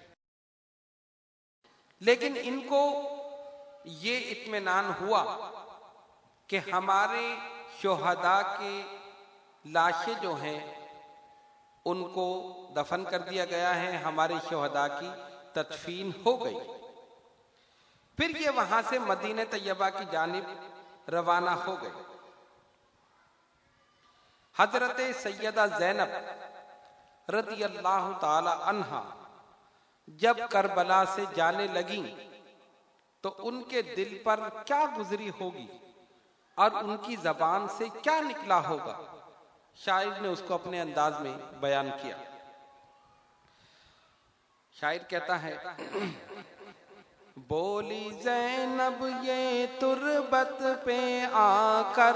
لیکن ان کو یہ اطمینان ہوا کہ ہمارے شہداء کے لاشیں جو ہیں ان کو دفن کر دیا گیا ہے، ہمارے شہداء کی تدفین ہو گئی. پھر یہ وہاں سے مدینہ طیبہ کی جانب روانہ ہو گئے. حضرت سیدہ زینب رضی اللہ تعالی عنہا جب کربلا سے جانے لگیں تو ان کے دل پر کیا گزری ہوگی اور ان کی زبان سے کیا نکلا ہوگا، شاعر نے اس کو اپنے انداز میں بیان کیا. شاعر کہتا ہے: بولی زینب یہ تربت پہ آ کر،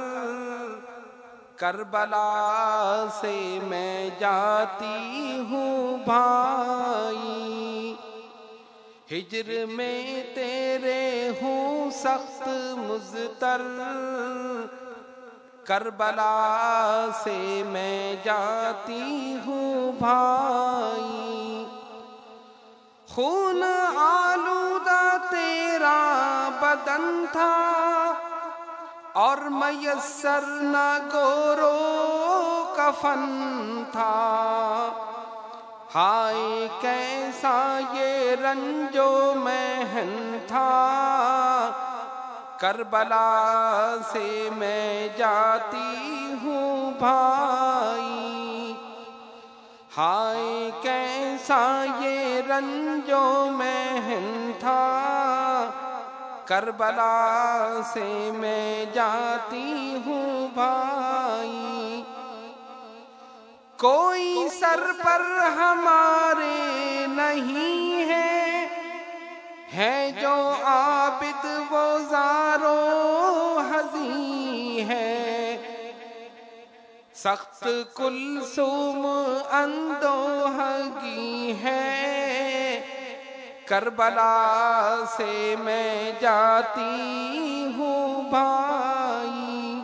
کربلا سے میں جاتی ہوں بھائی، ہجر میں تیرے ہوں سخت مضطر، کربلا سے میں جاتی ہوں بھائی، خون آلودہ تیرا بدن تھا اور میسر نہ گورو کفن تھا، ہائے کیسا یہ رنج و محن تھا، کربلا سے میں جاتی ہوں بھائی، ہائے کیسا یہ رنج و محن تھا، کربلا سے میں جاتی ہوں بھائی، کوئی سر پر ہمارے نہیں ہے جو عابد وہ زار و حزین ہے، سخت کلثوم اندوہگی ہے، کربلا سے میں جاتی ہوں بھائی،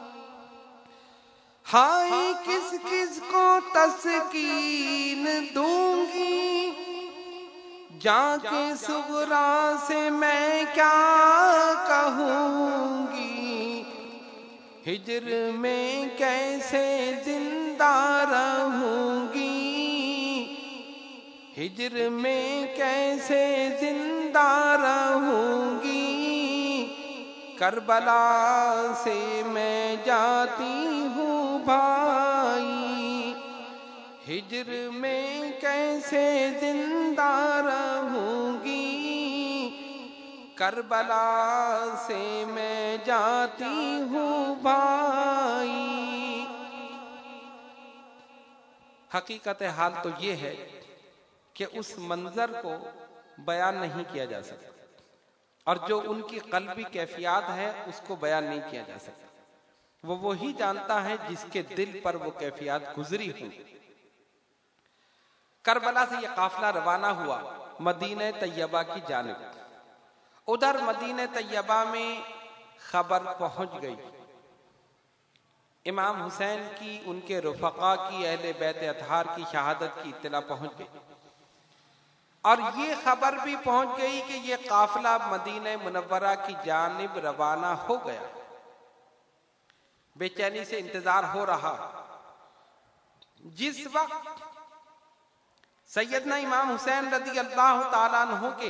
ہائے کس کس کو تسکین دوں گی، جا کے صغریٰ سے میں کیا کہوں گی، ہجر میں کیسے زندہ رہوں گی، ہجر میں کیسے زندہ رہوں گی، کربلا سے میں جاتی ہوں بھائی، ہجر میں کیسے زندہ رہوں گی، کربلا سے میں جاتی ہوں بھائی. حقیقت حال تو یہ ہے کہ اس منظر کو بیان نہیں کیا جا سکتا، اور جو ان کی قلبی کیفیات ہے اس کو بیان نہیں کیا جا سکتا. وہ وہی جانتا ہے جس کے دل پر وہ کیفیات گزری ہوں. کربلا سے یہ قافلہ روانہ ہوا مدینہ طیبہ کی جانب. ادھر مدینہ طیبہ میں خبر پہنچ گئی، امام حسین کی، ان کے رفقا کی، اہل بیت اطہار کی شہادت کی اطلاع پہنچ گئی، اور یہ خبر بھی پہنچ گئی کہ یہ قافلہ مدینہ منورہ کی جانب روانہ ہو گیا۔ بے چینی سے انتظار ہو رہا۔ جس وقت سیدنا امام حسین رضی اللہ تعالیٰ عنہ کے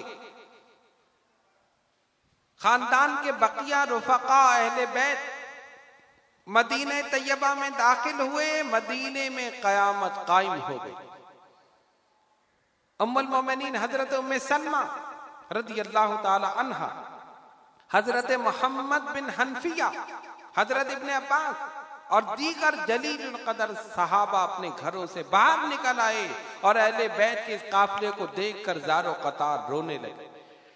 خاندان کے بقیہ رفقا اہل بیت مدینہ طیبہ میں داخل ہوئے، مدینے میں قیامت قائم ہو گئی۔ ام المومنین حضرت ام سلمہ رضی اللہ تعالی عنہا، حضرت محمد بن حنفیہ، حضرت ابن عباس اور دیگر جلیل القدر صحابہ اپنے گھروں سے باہر نکل آئے اور اہل بیت کے اس قافلے کو دیکھ کر زار و قطار رونے لگے۔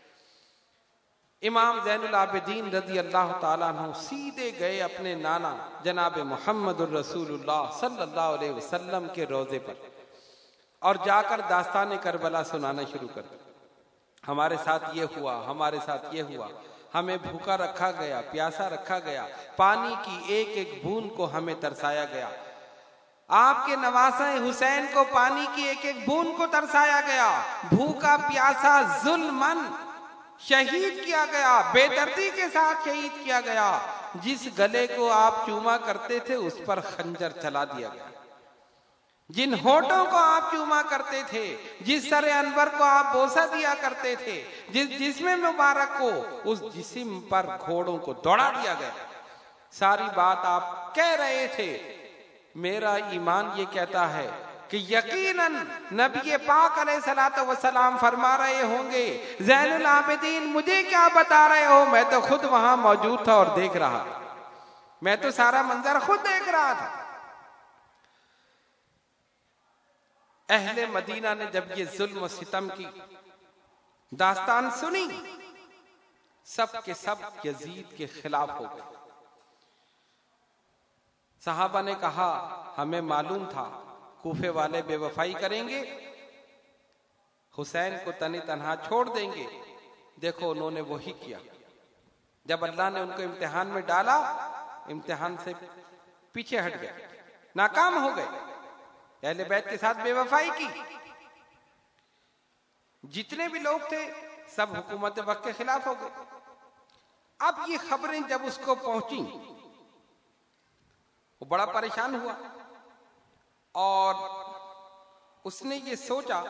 امام زین العابدین رضی اللہ تعالیٰ عنہ سیدھے گئے اپنے نانا جناب محمد الرسول اللہ صلی اللہ علیہ وسلم کے روضے پر اور جا کر داستان کربلا سنانا شروع کر دیا۔ ہمارے ساتھ یہ ہوا، ہمارے ساتھ یہ ہوا، ہمیں بھوکا رکھا گیا، پیاسا رکھا گیا، پانی کی ایک ایک بوند کو ہمیں ترسایا گیا، آپ کے نواسہ حسین کو پانی کی ایک ایک بوند کو ترسایا گیا، بھوکا پیاسا ظلمن شہید کیا گیا، بے دردی کے ساتھ شہید کیا گیا، جس گلے کو آپ چوما کرتے تھے اس پر خنجر چلا دیا گیا، جن ہونٹوں کو آپ چوما کرتے تھے، جس سر انور کو آپ بوسہ دیا کرتے تھے، جس جسم مبارک کو، اس جسم پر گھوڑوں کو دوڑا دیا گیا۔ ساری بات آپ کہہ رہے تھے۔ میرا ایمان یہ کہتا ہے کہ یقیناً نبی پاک علیہ الصلوۃ والسلام فرما رہے ہوں گے، زین العابدین مجھے کیا بتا رہے ہو، میں تو خود وہاں موجود تھا اور دیکھ رہا تھا، میں تو سارا منظر خود دیکھ رہا تھا۔ اہل مدینہ نے جب یہ ظلم و ستم کی داستان سنی، سب کے سب یزید کے خلاف ہو گئے۔ صحابہ نے کہا ہمیں معلوم تھا کوفے والے بے وفائی کریں گے، حسین کو تنی تنہا چھوڑ دیں گے، دیکھو انہوں نے وہی کیا۔ جب اللہ نے ان کو امتحان میں ڈالا، امتحان سے پیچھے ہٹ گئے، ناکام ہو گئے، اہل بیت کے ساتھ بے وفائی کی۔ جتنے بھی لوگ تھے سب حکومت وقت کے خلاف ہو گئے۔ اب یہ خبریں جب اس کو پہنچی، وہ بڑا پریشان ہوا اور اس نے یہ سوچا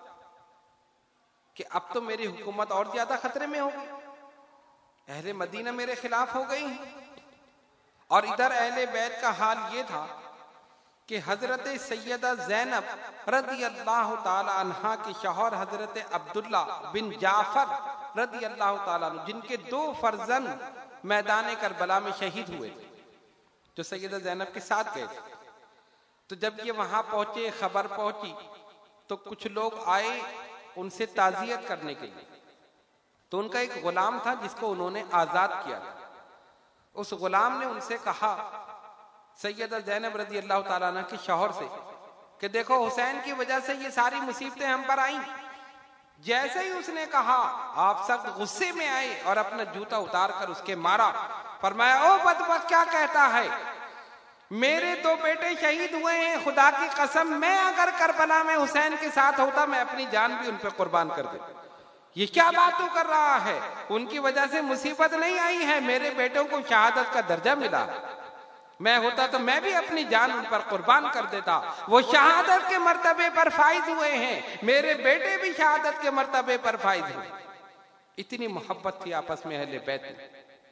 کہ اب تو میری حکومت اور زیادہ خطرے میں ہو گئی، اہل مدینہ میرے خلاف ہو گئی ہیں۔ اور ادھر اہل بیت کا حال یہ تھا کہ حضرت سیدہ زینب رضی اللہ تعالی عنہا کے شوہر حضرت عبداللہ بن جعفر رضی اللہ تعالیٰ عنہ، جن کے 2 فرزند میدان کربلا میں شہید ہوئے تھے، جو سیدہ زینب کے ساتھ گئے تھے، تو جب یہ وہاں پہنچے، خبر پہنچی، تو کچھ لوگ آئے ان سے تعزیت کرنے کے لیے۔ تو ان کا ایک غلام تھا جس کو انہوں نے آزاد کیا تھا۔ اس غلام نے ان سے کہا، سیدہ زینب رضی اللہ تعالیٰ عنہ کے شوہر سے، کہ دیکھو حسین کی وجہ سے یہ ساری مصیبتیں ہم پر آئیں۔ جیسے ہی اس نے کہا، آپ سخت غصے میں آئے اور اپنا جوتا اتار کر اس کے مارا، فرمایا او بدبخت کیا کہتا ہے، میرے 2 بیٹے شہید ہوئے ہیں، خدا کی قسم میں اگر کربلا میں حسین کے ساتھ ہوتا میں اپنی جان بھی ان پہ قربان کر دیتا۔ یہ کیا بات تو کر رہا ہے، ان کی وجہ سے مصیبت نہیں آئی ہے، میرے بیٹوں کو شہادت کا درجہ ملا، میں ہوتا تو میں بھی اپنی جان ان پر قربان کر دیتا، وہ شہادت کے مرتبے پر فائز ہوئے ہیں، میرے بیٹے بھی شہادت کے مرتبے پر فائز ہوئے۔ اتنی محبت تھی آپس میں اہل بیت میں۔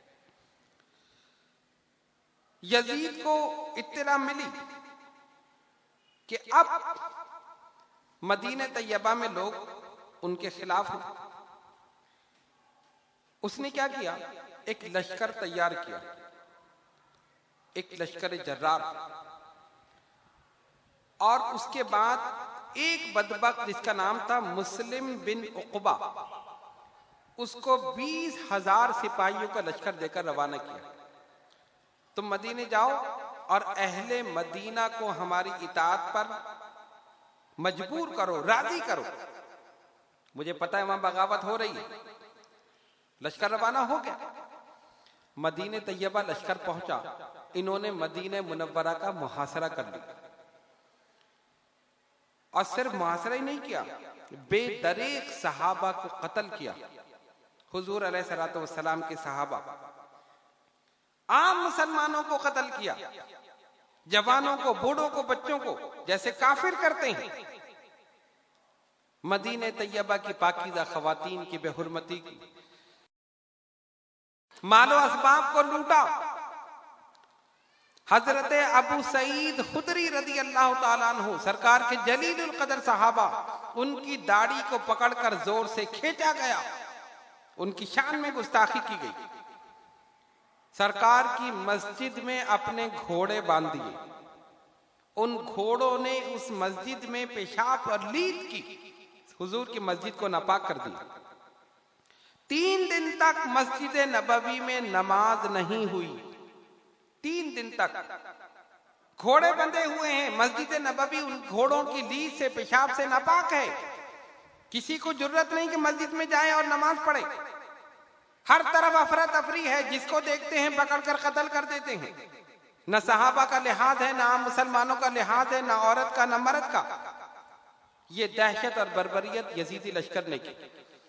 یزید کو اطلاع ملی کہ اب مدینہ طیبہ میں لوگ ان کے خلاف ہیں۔ اس نے کیا کیا، ایک لشکر تیار کیا، ایک لشکر جرار، اور اس کے بعد ایک بدبخت جس کا نام تھا مسلم بن عقبہ، اس کو 20,000 سپاہیوں کا لشکر دے کر روانہ کیا، تم مدینے جاؤ اور اہل مدینہ کو ہماری اطاعت پر مجبور کرو، راضی کرو، مجھے پتا ہے وہاں بغاوت ہو رہی ہے۔ لشکر روانہ ہو گیا، مدینہ طیبہ لشکر پہنچا، انہوں نے مدینہ منورہ کا محاصرہ کر لیا، اور صرف محاصرہ ہی نہیں کیا، بے دریغ صحابہ کو قتل کیا۔ حضور علیہ الصلوۃ والسلام کے صحابہ، عام مسلمانوں کو قتل کیا، جوانوں کو، بوڑھوں کو، بچوں کو، جیسے کافر کرتے ہیں۔ مدینہ طیبہ کی پاکیزہ خواتین کی بے حرمتی کی، مال و اسباب کو لوٹا۔ حضرت ابو سعید خدری رضی اللہ تعالیٰ عنہ، سرکار کے جلیل القدر صحابہ، ان کی داڑھی کو پکڑ کر زور سے کھینچا گیا، ان کی شان میں گستاخی کی گئی۔ سرکار کی مسجد میں اپنے گھوڑے باندھ دیے، ان گھوڑوں نے اس مسجد میں پیشاب اور لیت کی، حضور کی مسجد کو ناپاک کر دیا۔ 3 دن تک مسجد نبوی میں نماز نہیں ہوئی، 3 دن تک گھوڑے بندھے ہوئے ہیں، مسجد نبوی ان گھوڑوں کی لیت سے، پیشاب سے ناپاک ہے۔ کسی کو جرت نہیں کہ مسجد میں جائے اور نماز پڑھے، ہر طرف افراتفری ہے، جس کو دیکھتے ہیں پکڑ کر قتل کر دیتے ہیں۔ نہ صحابہ کا لحاظ ہے، نہ عام مسلمانوں کا لحاظ ہے، نہ عورت کا، نہ مرد کا۔ یہ دہشت اور بربریت یزیدی لشکر نے کی۔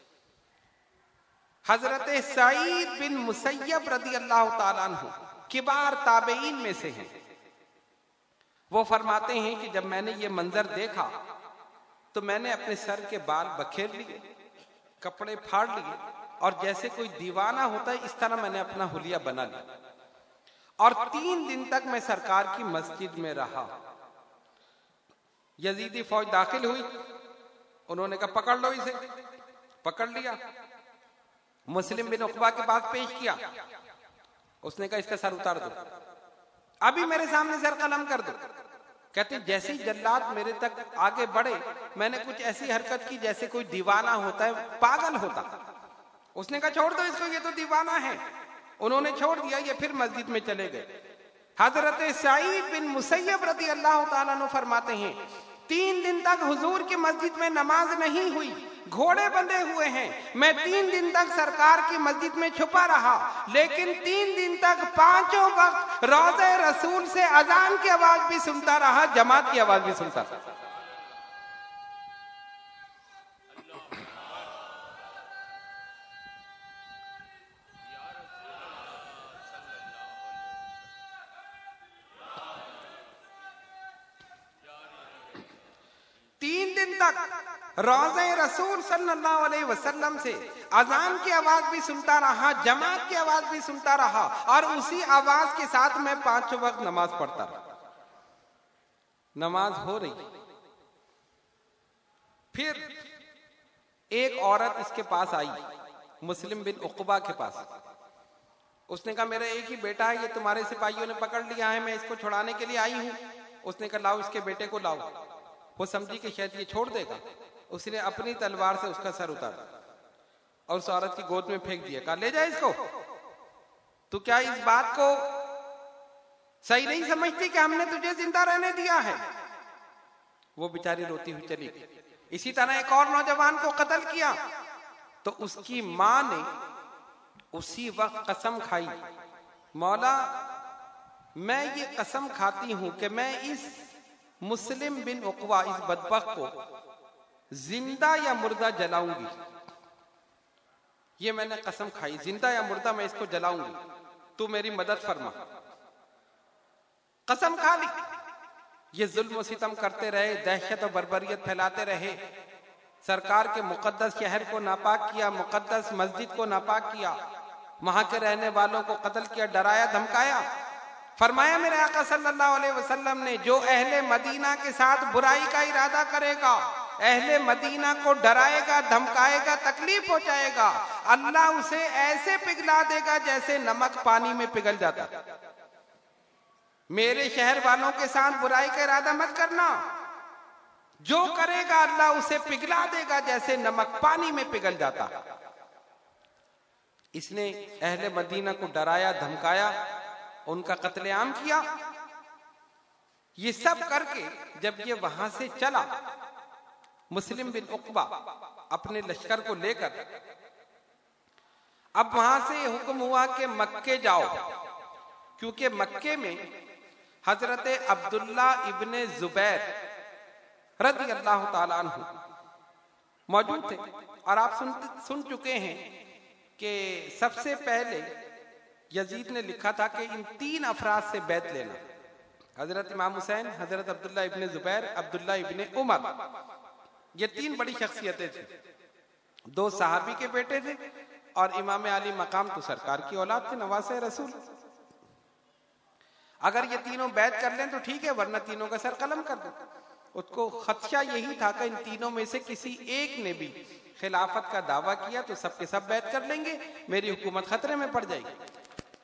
حضرت سعید بن مسیب رضی اللہ تعالیٰ عنہ کبار تابعین میں سے ہیں، وہ فرماتے ہیں کہ جب میں نے یہ منظر دیکھا تو میں نے اپنے سر کے بال بکھیر لیے، کپڑے پھاڑ لیے، اور جیسے کوئی دیوانہ ہوتا ہے اس طرح میں نے اپنا حلیہ بنا لیا، اور 3 دن تک میں سرکار کی مسجد میں رہا۔ یزیدی فوج داخل ہوئی، انہوں نے کہا پکڑ لو اسے، پکڑ لیا، مسلم بن عقبہ کے پاس پیش کیا، اس نے کہا اس کا سر اتار دو، ابھی میرے سامنے سر قلم کر دو۔ کہتے ہیں جیسے ہی جلاد میرے تک آگے بڑھے، میں نے کچھ ایسی حرکت کی جیسے کوئی دیوانہ ہوتا ہے، پاگل ہوتا۔ اس نے کہا چھوڑ دو اس کو، یہ تو دیوانہ ہے۔ انہوں نے چھوڑ دیا، یہ پھر مسجد میں چلے گئے۔ حضرت سعید بن مسیب رضی اللہ تعالیٰ عنہ فرماتے ہیں 3 دن تک حضور کی مسجد میں نماز نہیں ہوئی، گھوڑے بندھے ہوئے ہیں، میں 3 دن تک سرکار کی مسجد میں چھپا رہا، لیکن 3 دن تک 5 وقت روضہ رسول سے اذان کی آواز بھی سنتا رہا، جماعت کی آواز بھی سنتا رہا۔ 3 دن تک روضہ رسول صلی اللہ علیہ وسلم سے اذان کی آواز بھی سنتا رہا، جماعت کی آواز بھی سنتا رہا، اور اسی آواز کے ساتھ میں 5 وقت نماز پڑھتا رہا۔ نماز ہو رہی، پھر ایک عورت اس کے پاس آئی، مسلم بن عقبہ کے پاس۔ اس نے کہا میرا ایک ہی بیٹا ہے، یہ تمہارے سپاہیوں نے پکڑ لیا ہے، میں اس کو چھڑانے کے لیے آئی ہوں۔ اس نے کہا لاؤ اس کے بیٹے کو لاؤ۔ وہ سمجھی کہ شاید یہ چھوڑ دے گا، اس نے اپنی تلوار سے اس کا سر اتارا اور اس عورت کی گود میں پھینک دیا، کہا لے جائے اس کو، تو کیا اس بات کو صحیح نہیں سمجھتی کہ ہم نے تجھے زندہ رہنے دیا ہے؟ وہ بیچاری روتی ہوئی چلی گئی۔ اسی طرح ایک اور نوجوان کو قتل کیا تو اس کی ماں نے اسی وقت قسم کھائی، مولا میں یہ قسم کھاتی ہوں کہ میں اس مسلم بن عقبہ، اس بدبخت کو زندہ یا مردہ جلاؤں گی۔ یہ میں نے قسم کھائی، زندہ یا مردہ میں اس کو جلاؤں گی، تو میری مدد فرما۔ قسم کھا لی۔ یہ ظلم و ستم کرتے رہے، دہشت و بربریت پھیلاتے رہے، سرکار کے مقدس شہر کو ناپاک کیا، مقدس مسجد کو ناپاک کیا، وہاں کے رہنے والوں کو قتل کیا، ڈرایا دھمکایا۔ فرمایا میرے آقا صلی اللہ علیہ وسلم نے جو اہل مدینہ کے ساتھ برائی کا ارادہ کرے گا، اہل مدینہ کو ڈرائے گا، دھمکائے گا، تکلیف پہنچائے گا، اللہ اسے ایسے پگھلا دے گا جیسے نمک پانی میں پگھل جاتا۔ میرے شہر والوں کے ساتھ برائی کا ارادہ مت کرنا، جو کرے گا اللہ اسے پگھلا دے گا جیسے نمک پانی میں پگھل جاتا۔ اس نے اہل مدینہ کو ڈرایا دھمکایا، ان کا قتل عام کیا۔ یہ سب کر کے جب یہ وہاں سے چلا، مسلم بن عقبہ اپنے لشکر کو لے کر اب وہاں سے حکم ہوا کہ مکے جاؤ، کیونکہ مکے میں حضرت عبداللہ ابن زبیر رضی اللہ تعالیٰ عنہ موجود تھے، اور آپ سن چکے ہیں کہ سب سے پہلے یزید نے لکھا تھا کہ ان 3 افراد سے بیعت لینا، حضرت امام حسین، حضرت عبداللہ ابن زبیر، عبداللہ ابن عمر، یہ 3 بڑی شخصیتیں تھیں، 2 صحابی کے بیٹے تھے اور امام علی مقام تو سرکار کی اولاد تھے، نواسہ رسول۔ اگر یہ تینوں بیعت کر لیں تو ٹھیک ہے، ورنہ تینوں کا سر قلم کر دو۔ اس کو خدشہ یہی تھا کہ ان تینوں میں سے کسی ایک نے بھی خلافت کا دعویٰ کیا تو سب کے سب بیعت کر لیں گے، میری حکومت خطرے میں پڑ جائے گی۔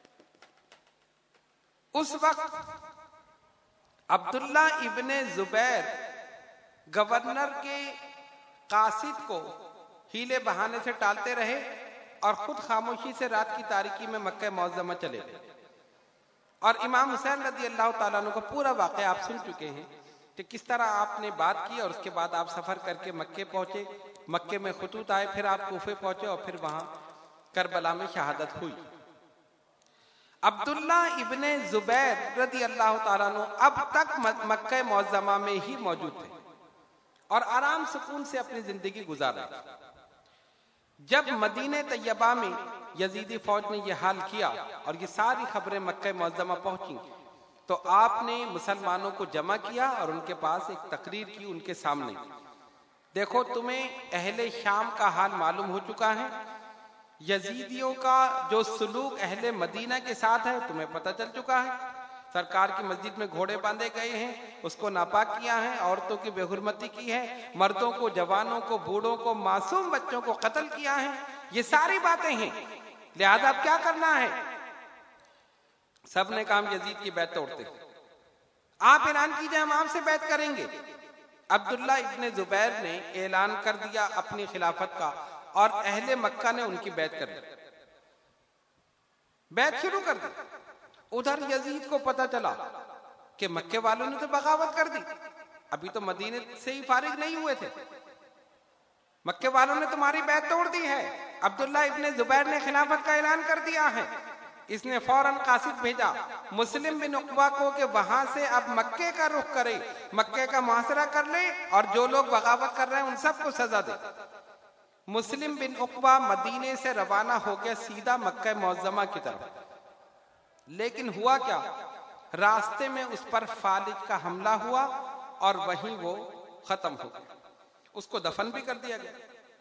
اس وقت عبداللہ ابن زبیر گورنر کے قاصد کو ہیلے بہانے سے ٹالتے رہے اور خود خاموشی سے رات کی تاریکی میں مکہ معظمہ چلے گئے، اور امام حسین رضی اللہ تعالیٰ عنہ کا پورا واقعہ آپ سن چکے ہیں کہ کس طرح آپ نے بات کی، اور اس کے بعد آپ سفر کر کے مکے پہنچے، مکے میں خطوط آئے، پھر آپ کوفے پہنچے اور پھر وہاں کربلا میں شہادت ہوئی۔ عبداللہ ابن زبیر رضی اللہ تعالیٰ عنہ اب تک مکہ معظمہ میں ہی موجود تھے اور آرام سکون سے اپنی زندگی گزار رہے تھے۔ جب مدینہ طیبہ میں یزیدی فوج نے یہ حال کیا اور یہ ساری خبریں مکہ معظمہ پہنچیں تو آپ نے مسلمانوں کو جمع کیا اور ان کے پاس ایک تقریر کی ان کے سامنے، دیکھو تمہیں اہل شام کا حال معلوم ہو چکا ہے، یزیدیوں کا جو سلوک اہل مدینہ کے ساتھ ہے تمہیں پتہ چل چکا ہے، سرکار کی مسجد میں گھوڑے باندھے گئے ہیں، اس کو ناپاک کیا ہے، عورتوں کی بے حرمتی کی ہے، مردوں کو، جوانوں کو، بوڑھوں کو، معصوم بچوں کو قتل کیا ہے، یہ ساری باتیں ہیں، لہذا اب کیا کرنا ہے؟ سب نے کہا ہم یزید کی بیعت توڑتے ہیں، آپ اعلان کیجئے ہم آپ سے بیعت کریں گے۔ عبداللہ ابن زبیر نے اعلان کر دیا اپنی خلافت کا اور اہل مکہ نے ان کی بیعت کر دی، بیعت شروع کر دی۔ ادھر یزید کو پتہ چلا کہ مکے والوں نے تو بغاوت کر دی، ابھی تو مدینے سے ہی فارغ نہیں ہوئے تھے، مکے والوں نے تمہاری بیعت توڑ دی ہے، عبداللہ ابن زبیر نے خلافت کا اعلان کر دیا ہے۔ اس نے فوراً قاصد بھیجا مسلم بن عقبہ کو کہ وہاں سے اب مکے کا رخ کرے، مکے کا محاصرہ کر لے اور جو لوگ بغاوت کر رہے ہیں ان سب کو سزا دے۔ مسلم بن عقبہ مدینے سے روانہ ہو گیا سیدھا مکہ معظمہ کی طرف، لیکن ہوا کیا، راستے میں اس پر فالج کا حملہ ہوا اور وہیں وہ ختم ہو گیا، اس کو دفن بھی کر دیا گیا۔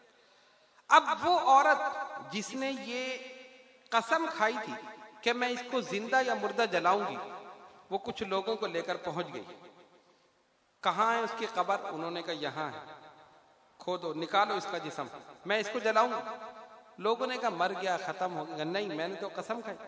اب وہ عورت جس نے یہ قسم کھائی تھی کہ میں اس کو زندہ یا مردہ جلاؤں گی، وہ کچھ لوگوں کو لے کر پہنچ گئی۔ کہاں ہے اس کی قبر؟ انہوں نے کہا یہاں ہے، کھودو، نکالو اس کا جسم، میں اس کو جلاؤں گا۔ لوگوں نے کہا مر گیا، ختم ہو گیا۔ نہیں، میں نے تو قسم کھائی۔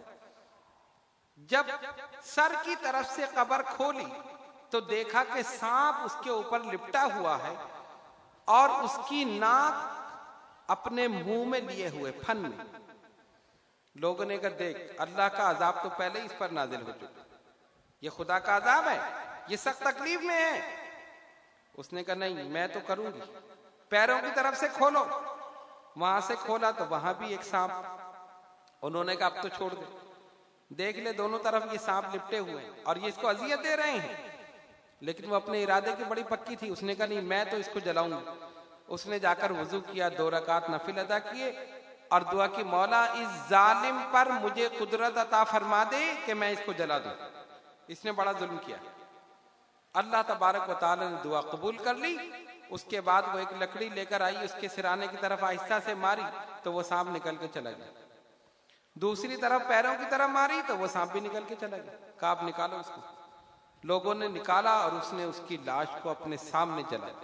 جب سر کی طرف سے قبر کھولی تو دیکھا کہ سانپ اس کے اوپر لپٹا ہوا ہے اور اس کی ناک اپنے منہ میں لیے ہوئے پھن میں۔ لوگوں نے کہا دیکھ، اللہ کا عذاب تو پہلے ہی اس پر نازل ہو چکا، یہ خدا کا عذاب ہے، یہ سخت تکلیف میں ہے۔ اس نے کہا نہیں، میں تو کروں گی، پیروں کی طرف سے کھولو۔ وہاں سے کھولا تو وہاں بھی ایک سانپ۔ انہوں نے کہا اب تو چھوڑ دے، دیکھ لے دونوں طرف یہ سانپ لپٹے ہوئے ہیں اور یہ اس کو اذیت دے رہے ہیں، لیکن وہ اپنے ارادے کی بڑی پکی تھی۔ اس نے کہا نہیں، میں تو اس کو جلاؤں گا۔ اس نے جا کر وضو کیا، 2 رکعت نفل ادا کیے اور دعا کی، مولا اس ظالم پر مجھے قدرت عطا فرما دے کہ میں اس کو جلا دوں، اس نے بڑا ظلم کیا۔ اللہ تبارک و تعالی نے دعا قبول کر لی۔ اس کے بعد وہ ایک لکڑی لے کر آئی، اس کے سرانے کی طرف آہستہ سے ماری تو وہ سانپ نکل کے چلا گیا، دوسری طرف پیروں کی طرف ماری تو وہ سانپ بھی نکل کے چلا گیا۔ کہا آپ نکالو اس کو۔ لوگوں نے نکالا اور اس نے اس کی لاش کو اپنے سامنے جلا دیا۔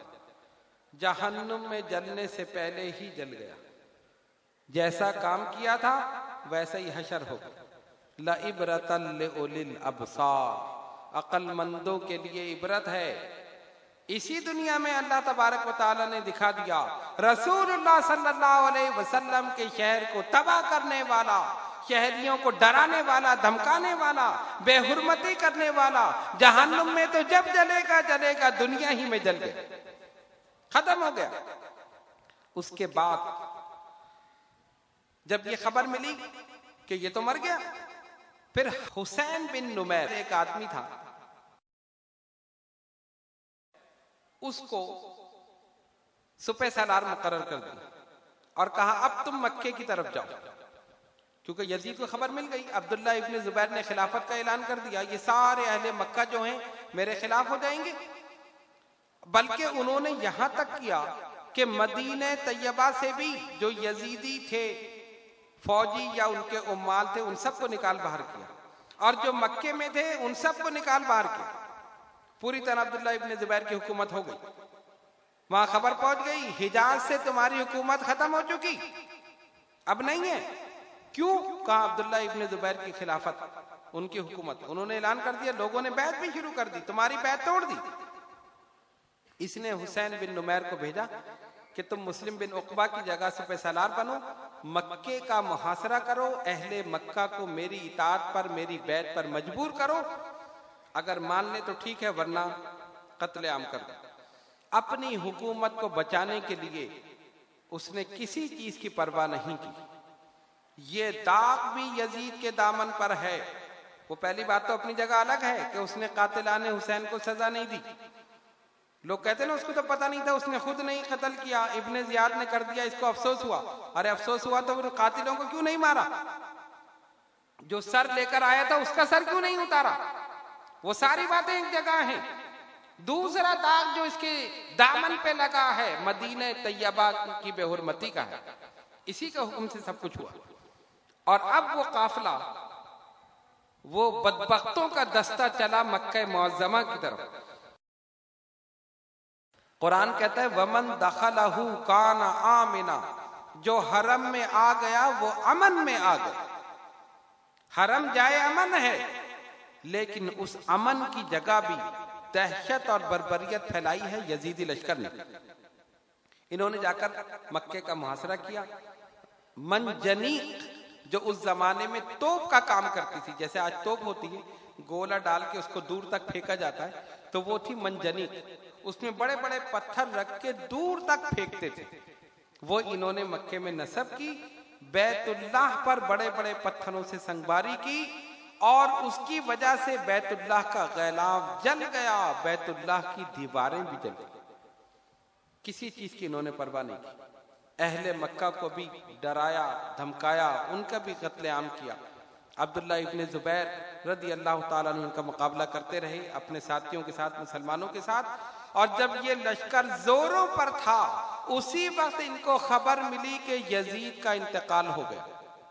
جہنم میں جلنے سے پہلے ہی جل گیا، جیسا کام کیا تھا ویسا ہی حشر ہو گیا۔ لَعِبْرَةً لِأُولِي الْأَبْصَارِ، عقل مندوں کے لیے عبرت ہے۔ اسی دنیا میں اللہ تبارک و تعالی نے دکھا دیا رسول اللہ صلی اللہ علیہ وسلم کے شہر کو تباہ کرنے والا، شہریوں کو ڈرانے والا، دھمکانے والا، بے حرمتی کرنے والا، جہنم میں تو جب جلے گا جلے گا، دنیا ہی میں جل گیا، ختم ہو گیا۔ اس کے بعد جب یہ خبر ملی کہ یہ تو مر گیا، پھر حسین بن نمیر ایک آدمی تھا، اس کو سپہ سالار مقرر کر دیا اور کہا اب تم مکے کی طرف جاؤ، کیونکہ یزید کو خبر مل گئی، عبداللہ ابن زبیر نے خلافت کا اعلان کر دیا، یہ سارے اہل مکہ جو ہیں میرے خلاف ہو جائیں گے۔ بلکہ انہوں نے یہاں تک کیا کہ مدینہ طیبہ سے بھی جو یزیدی تھے فوجی یا ان کے عمال تھے ان سب کو نکال باہر کیا، اور جو مکے میں تھے ان سب کو نکال باہر کیا۔ پوری طرح عبداللہ ابن زبیر کی حکومت ہو گئی، وہاں خبر پہنچ گئی حجاز سے تمہاری حکومت ختم ہو چکی، اب نہیں ہے۔ کیوں؟ کہا عبداللہ ابن زبیر کی خلافت، ان کی حکومت، انہوں نے اعلان کر دیا، لوگوں نے بیعت بھی شروع کر دی، تمہاری بیعت توڑ دی۔ اس نے حسین بن نمیر کو بھیجا کہ تم مسلم بن عقبہ کی جگہ سپہ سالار بنو، مکے کا محاصرہ کرو، اہل مکہ کو میری اطاعت پر، میری بیعت پر مجبور کرو، اگر مان لے تو ٹھیک ہے ورنہ قتل عام کر دو۔ اپنی حکومت کو بچانے کے لیے اس نے کسی چیز کی پرواہ نہیں کی۔ یہ داغ بھی یزید کے دامن پر ہے۔ وہ پہلی بات تو اپنی جگہ الگ ہے کہ اس نے قاتلان حسین کو سزا نہیں دی، لوگ کہتے ہیں نا اس کو تو پتہ نہیں تھا، اس نے خود نہیں قتل کیا، ابن زیاد نے کر دیا، اس کو افسوس ہوا۔ ارے افسوس ہوا تو پھر قاتلوں کو کیوں نہیں مارا؟ جو سر لے کر آیا تھا اس کا سر کیوں نہیں اتارا؟ وہ ساری باتیں ایک جگہ ہیں۔ دوسرا داغ جو اس کے دامن پہ لگا ہے مدینہ طیبہ کی بے حرمتی کا ہے، اسی کے حکم سے سب کچھ ہوا۔ اور اب وہ قافلہ، وہ بدبختوں کا دستہ چلا مکہ معظمہ کی طرف۔ قرآن کہتا ہے وَمَن دَخَلَهُ كَانَ آمِنًا، جو حرم میں آ گیا وہ امن میں آ گیا۔ حرم جائے امن ہے، لیکن اس امن کی جگہ بھی دہشت اور بربریت پھیلائی ہے یزیدی لشکر نے۔ انہوں نے جا کر مکے کا محاصرہ کیا۔ منجنیق جو اس زمانے میں توپ کا کام کرتی تھی، جیسے آج توپ ہوتی ہے گولہ ڈال کے اس کو دور تک پھینکا جاتا ہے، تو وہ تھی منجنیق، اس میں بڑے بڑے پتھر رکھ کے دور تک پھینکتے تھے۔ وہ انہوں نے مکے میں نصب کی، بیت اللہ پر بڑے بڑے پتھروں سے سنگباری کی، اور اس کی وجہ سے بیت اللہ کا غلاف جل گیا، بیت اللہ کی دیواریں بھی جل گئی۔ کسی چیز کی انہوں نے پرواہ نہیں کی۔ اہل مکہ کو بھی ڈرایا، دھمکایا، ان کا بھی قتل عام کیا۔ عبداللہ ابن زبیر رضی اللہ تعالیٰ عنہ ان کا مقابلہ کرتے رہے اپنے ساتھیوں کے ساتھ، مسلمانوں کے ساتھ۔ اور جب یہ لشکر زوروں پر تھا اسی وقت ان کو خبر ملی کہ یزید کا انتقال ہو گیا،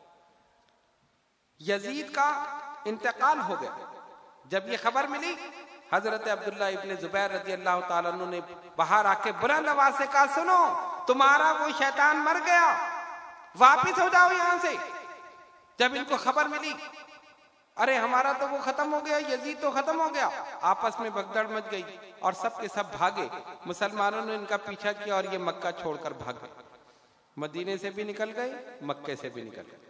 یزید کا انتقال ہو گیا۔ جب یہ خبر ملی حضرت عبداللہ ابن زبیر رضی اللہ تعالیٰ عنہ نے باہر آ کے بلند آواز سے کہا سنو تمہارا وہ شیطان مر گیا، واپس ہو جاؤ یہاں سے۔ جب ان کو خبر ملی ارے ہمارا تو وہ ختم ہو گیا، یزید تو ختم ہو گیا، آپس میں بھگدڑ مچ گئی اور سب کے سب بھاگے۔ مسلمانوں نے ان کا پیچھا کیا اور یہ مکہ چھوڑ کر بھاگ گئے، مدینے سے بھی نکل گئے، مکے سے بھی نکل گئے۔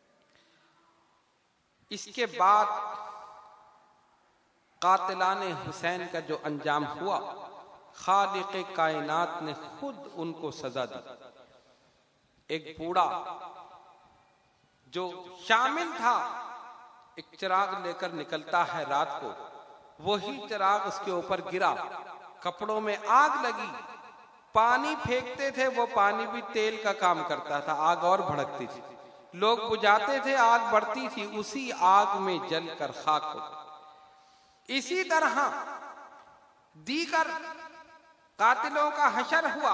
اس کے بعد قاتلان حسین کا جو انجام ہوا، خالق کائنات نے خود ان کو سزا دی۔ ایک بوڑھا جو شامل تھا، ایک چراغ لے کر نکلتا ہے رات کو، وہی چراغ اس کے اوپر گرا، کپڑوں میں آگ لگی، پانی پھینکتے تھے، وہ پانی بھی تیل کا کام کرتا تھا، آگ اور بھڑکتی تھی، لوگ بجھاتے تھے، آگ بڑھتی تھی، اسی آگ میں جل کر خاک ہو گئی۔ اسی طرح دیگر قاتلوں کا حشر ہوا،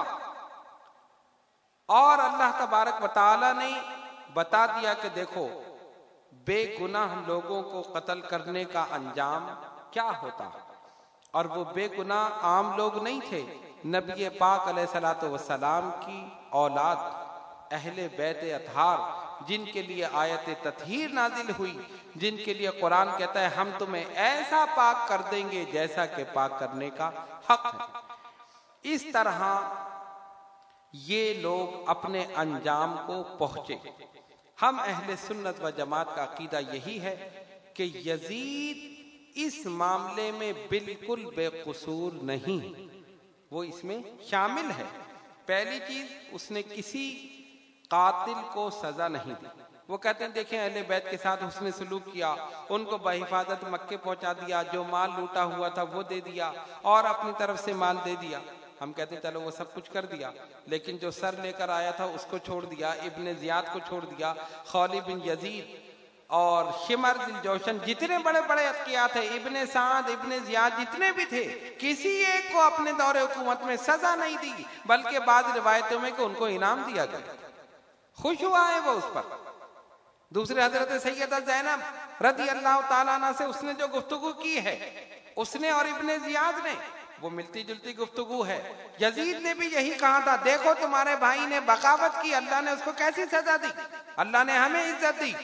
اور اللہ تبارک و تعالی نے بتا دیا کہ دیکھو بے گناہ لوگوں کو قتل کرنے کا انجام کیا ہوتا، اور وہ بے گناہ عام لوگ نہیں تھے، نبی پاک علیہ الصلوۃ والسلام کی اولاد اہل بیت اطہار، جن کے لیے آیت تطہیر نازل ہوئی، جن کے لیے قرآن کہتا ہے ہم تمہیں ایسا پاک کر دیں گے جیسا کہ پاک کرنے کا حق ہے۔ اس طرح یہ لوگ اپنے انجام کو پہنچے۔ ہم اہل سنت و جماعت کا عقیدہ یہی ہے کہ یزید اس معاملے میں بالکل بے قصور نہیں، وہ اس میں شامل ہے۔ پہلی چیز، اس نے کسی قاتل کو سزا نہیں دی۔ وہ کہتے ہیں دیکھیں اہل بیت کے ساتھ حسن سلوک کیا، ان کو بحفاظت مکے پہنچا دیا، جو مال لوٹا ہوا تھا وہ دے دیا اور اپنی طرف سے مال دے دیا۔ ہم کہتے ہیں چلو وہ سب کچھ کر دیا، لیکن جو سر لے کر آیا تھا اس کو چھوڑ دیا، ابن زیاد کو چھوڑ دیا، خولی بن یزید اور شمر بن جوشن، جتنے بڑے بڑے اتقیاء تھے، ابن سعد، ابن زیاد، جتنے بھی تھے، کسی ایک کو اپنے دور حکومت میں سزا نہیں دی، بلکہ بعض روایتوں میں کہ ان کو انعام دیا گیا، خوش ہوا ہے وہ اس پر۔ دوسرے حضرت سیدہ زینب رضی اللہ تعالیٰ عنہ سے اس نے جو گفتگو کی ہے، اس نے اور ابن زیاد نے، وہ ملتی جلتی گفتگو ہے۔ یزید نے بھی یہی کہا تھا، دیکھو تمہارے بھائی نے بغاوت کی، اللہ نے اس کو کیسی سزا دی، اللہ نے ہمیں عزت دی۔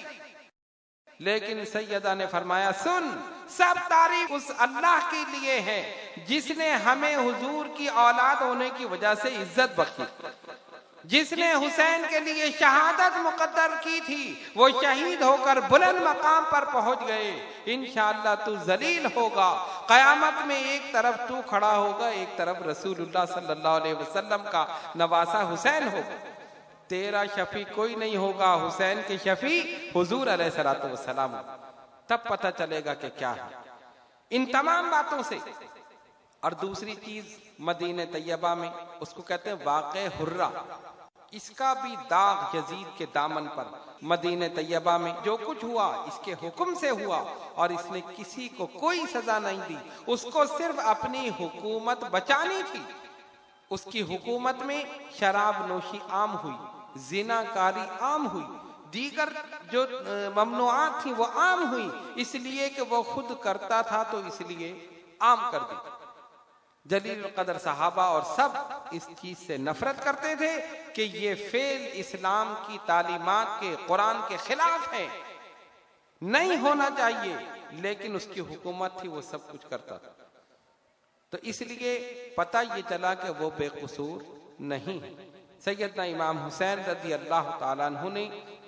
لیکن سیدہ نے فرمایا سن، سب تعریف اس اللہ کے لیے ہے جس نے ہمیں حضور کی اولاد ہونے کی وجہ سے عزت بخشی، جس نے حسین کے لیے شہادت مقدر کی تھی، وہ شہید ہو کر بلند مقام پر پہنچ گئے۔ انشاءاللہ تو ذلیل ہوگا، قیامت میں ایک طرف تو کھڑا ہوگا، ایک طرف رسول اللہ صلی اللہ علیہ وسلم کا نواسا حسین ہوگا، تیرا شفیع کوئی نہیں ہوگا، حسین کے شفیع حضور علیہ الصلوۃ والسلام۔ تب پتہ چلے گا کہ کیا ہے ان تمام باتوں سے۔ اور دوسری چیز مدینہ طیبہ میں اس کو کہتے ہیں واقع حرہ، اس کا بھی داغ یزید کے دامن پر۔ مدینہ طیبہ میں جو کچھ ہوا اس کے حکم سے ہوا، اور اس نے کسی کو کوئی سزا نہیں دی، اس کو صرف اپنی حکومت بچانی تھی۔ اس کی حکومت میں شراب نوشی عام ہوئی، زنا کاری عام ہوئی، دیگر جو ممنوعات تھیں وہ عام ہوئی، اس لیے کہ وہ خود کرتا تھا تو اس لیے عام کر دی۔ جلیل القدر صحابہ اور سب اس چیز سے نفرت کرتے تھے کہ یہ فعل اسلام کی تعلیمات کے، قرآن کے خلاف ہے، نہیں ہونا چاہیے، لیکن اس کی حکومت تھی، وہ سب کچھ کرتا تھا۔ تو اس لیے پتہ یہ چلا کہ وہ بے قصور نہیں ہے۔ سیدنا امام حسین رضی اللہ تعالیٰ عنہ نے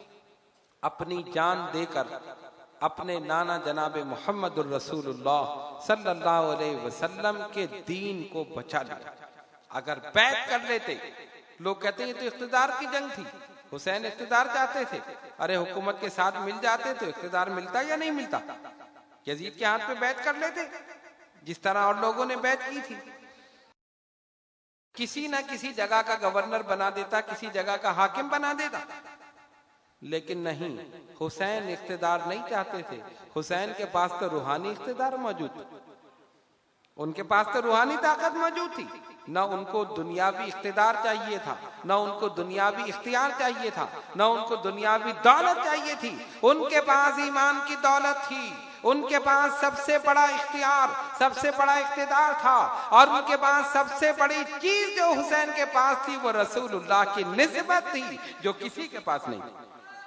اپنی جان دے کر اپنے نانا جناب محمد الرسول اللہ صلی اللہ علیہ وسلم کے دین کو بچا لیا۔ اگر بیعت کر لیتے، لوگ کہتے ہیں یہ تو اقتدار کی جنگ تھی، حسین اقتدار چاہتے تھے، ارے حکومت کے ساتھ مل جاتے تو اقتدار ملتا یا نہیں ملتا، یزید کے ہاتھ پہ بیعت کر لیتے جس طرح اور لوگوں نے بیعت کی تھی، کسی نہ کسی جگہ کا گورنر بنا دیتا، کسی جگہ کا حاکم بنا دیتا۔ لیکن نہیں، حسین اقتدار نہیں چاہتے تھے، حسین کے پاس تو روحانی اقتدار موجود تھا، ان کے پاس تو روحانی طاقت موجود تھی، نہ ان کو دنیاوی اقتدار چاہیے تھا، نہ ان کو دنیاوی اختیار چاہیے تھا، نہ ان کو دنیاوی دولت چاہیے تھی، ان کے پاس ایمان کی دولت تھی، ان کے پاس سب سے بڑا اختیار، سب سے بڑا اقتدار تھا، اور ان کے پاس سب سے بڑی چیز جو حسین کے پاس تھی وہ رسول اللہ کی نسبت تھی، جو کسی کے پاس نہیں تھی۔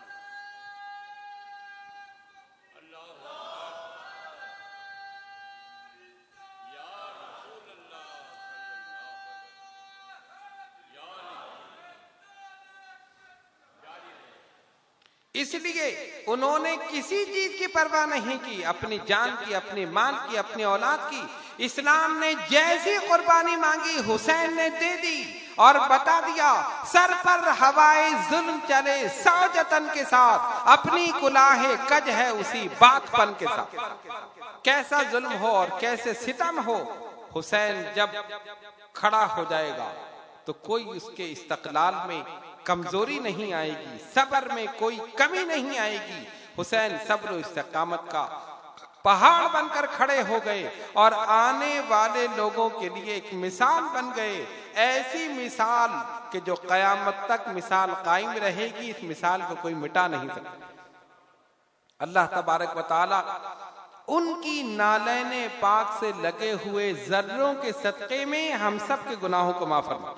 اس لیے انہوں نے کسی چیز کی پرواہ نہیں کی، اپنی جان کی، اپنی مال کی، اپنی اولاد کی۔ اسلام نے جیسی قربانی مانگی حسین نے دے دی، اور بتا دیا سر پر ہوائے ظلم چلے سوجتن کے ساتھ، اپنی کلاه کج ہے اسی بات پن کے ساتھ۔ کیسا ظلم ہو اور کیسے ستم ہو، حسین جب کھڑا ہو جائے گا تو کوئی اس کے استقلال میں کمزوری نہیں آئے گی، صبر میں کوئی کمی نہیں آئے گی۔ حسین صبر و استقامت کا پہاڑ بن کر کھڑے ہو گئے، اور آنے والے لوگوں کے لیے ایک مثال بن گئے، ایسی مثال کہ جو قیامت تک مثال قائم رہے گی، اس مثال کو کوئی مٹا نہیں سکتا۔ اللہ تبارک و تعالی ان کی نالین پاک سے لگے ہوئے ذروں کے صدقے میں ہم سب کے گناہوں کو معاف فرمائے۔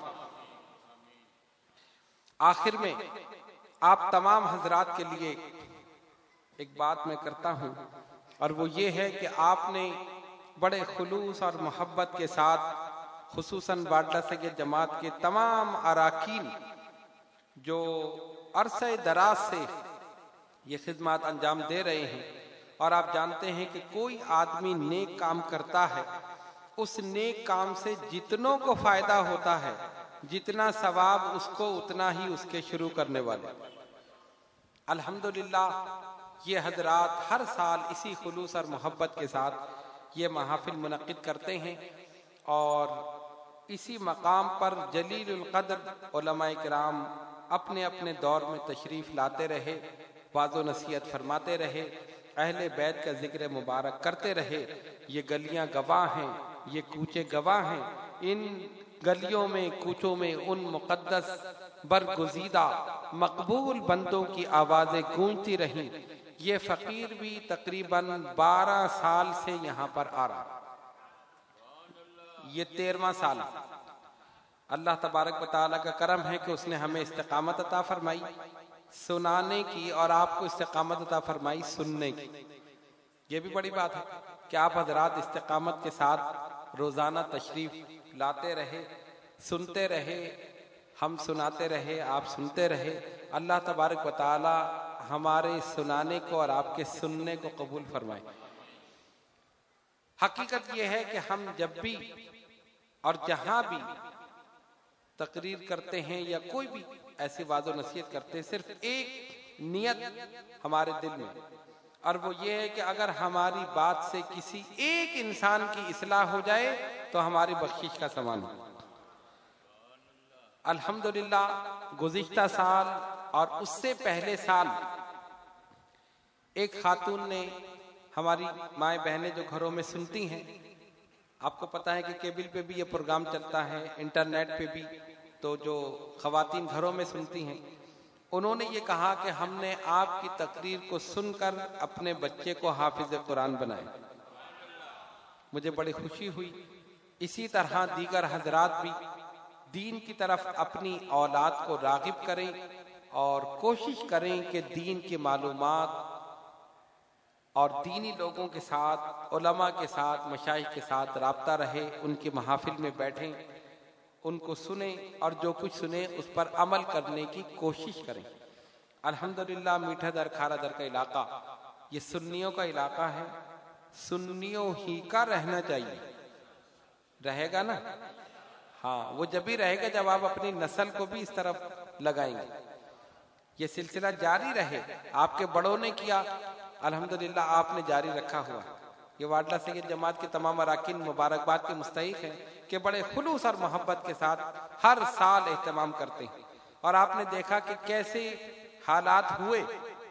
آخر میں آپ تمام حضرات کے لیے ایک بات میں کرتا ہوں، اور وہ یہ ہے کہ آپ نے بڑے خلوص اور محبت کے ساتھ، خصوصاً باڈلہ سید جماعت کے تمام اراکین جو عرصہ دراز سے یہ خدمات انجام دے رہے ہیں، اور آپ جانتے ہیں کہ کوئی آدمی نیک کام کرتا ہے، اس نیک کام سے جتنوں کو فائدہ ہوتا ہے جتنا ثواب اس کو اتنا ہی اس کے شروع کرنے والے۔ الحمدللہ یہ حضرات ہر سال اسی خلوص اور محبت کے ساتھ یہ محافل منعقد کرتے ہیں، اور اسی مقام پر جلیل القدر علماء کرام اپنے اپنے دور میں تشریف لاتے رہے، واعظ و نصیحت فرماتے رہے، اہل بیت کا ذکر مبارک کرتے رہے۔ یہ گلیاں گواہ ہیں، یہ کوچے گواہ ہیں، ان گلیوں میں کوچوں میں ان مقدس برگزیدہ مقبول بندوں کی آوازیں گونجتی رہیں۔ یہ فقیر بھی تقریباً 12 سال سے یہاں پر آ رہا، یہ 13واں سال۔ اللہ تبارک و تعالیٰ کا کرم ہے کہ اس نے ہمیں استقامت عطا فرمائی سنانے کی، اور آپ کو استقامت عطا فرمائی سننے کی۔ یہ بھی بڑی بات ہے کہ آپ حضرات استقامت کے ساتھ روزانہ تشریف لاتے رہے، سنتے رہے، ہم سناتے رہے، آپ سنتے رہے۔ اللہ تبارک و تعالی ہمارے سنانے کو اور آپ کے سننے کو قبول فرمائے۔ حقیقت یہ ہے کہ ہم جب بھی اور جہاں بھی تقریر کرتے ہیں یا کوئی بھی ایسی واعظ و نصیحت کرتے ہیں، صرف ایک نیت ہمارے دل میں، اور وہ یہ ہے کہ اگر ہماری بات سے کسی ایک انسان کی اصلاح ہو جائے تو ہماری بخشش کا سامان ہو۔ الحمدللہ گزشتہ سال اور اس سے پہلے سال ایک خاتون نے، ہماری مائیں بہنیں جو گھروں میں سنتی ہیں، آپ کو پتا ہے کہ کیبل پہ بھی یہ پروگرام چلتا ہے، انٹرنیٹ پہ بھی، تو جو خواتین گھروں میں سنتی ہیں، انہوں نے یہ کہا کہ ہم نے آپ کی تقریر کو سن کر اپنے بچے کو حافظ قرآن بنایا۔ مجھے بڑی خوشی ہوئی۔ اسی طرح دیگر حضرات بھی دین کی طرف اپنی اولاد کو راغب کریں اور کوشش کریں کہ دین کی معلومات اور دینی لوگوں کے ساتھ، علماء کے ساتھ، مشائخ کے ساتھ رابطہ رہے، ان کی محافل میں بیٹھیں، ان کو سنیں، اور جو کچھ سنیں اس پر عمل کرنے کی کوشش کریں۔ الحمدللہ میٹھا در کھارا در کا علاقہ یہ سنیوں کا علاقہ ہے، سنیوں ہی کا رہنا چاہیے، رہے گا نا؟ ہاں، وہ جب ہی رہے گا جب آپ اپنی نسل کو بھی اس طرف لگائیں گے۔ یہ سلسلہ جاری رہے، آپ کے بڑوں نے کیا، الحمدللہ آپ نے جاری رکھا ہوا۔ یہ واڈلہ سید جماعت کے تمام اراکین مبارکباد کے مستحق ہیں کہ بڑے خلوص اور محبت کے ساتھ ہر سال اہتمام کرتے ہیں، اور آپ نے دیکھا کہ کیسے حالات ہوئے،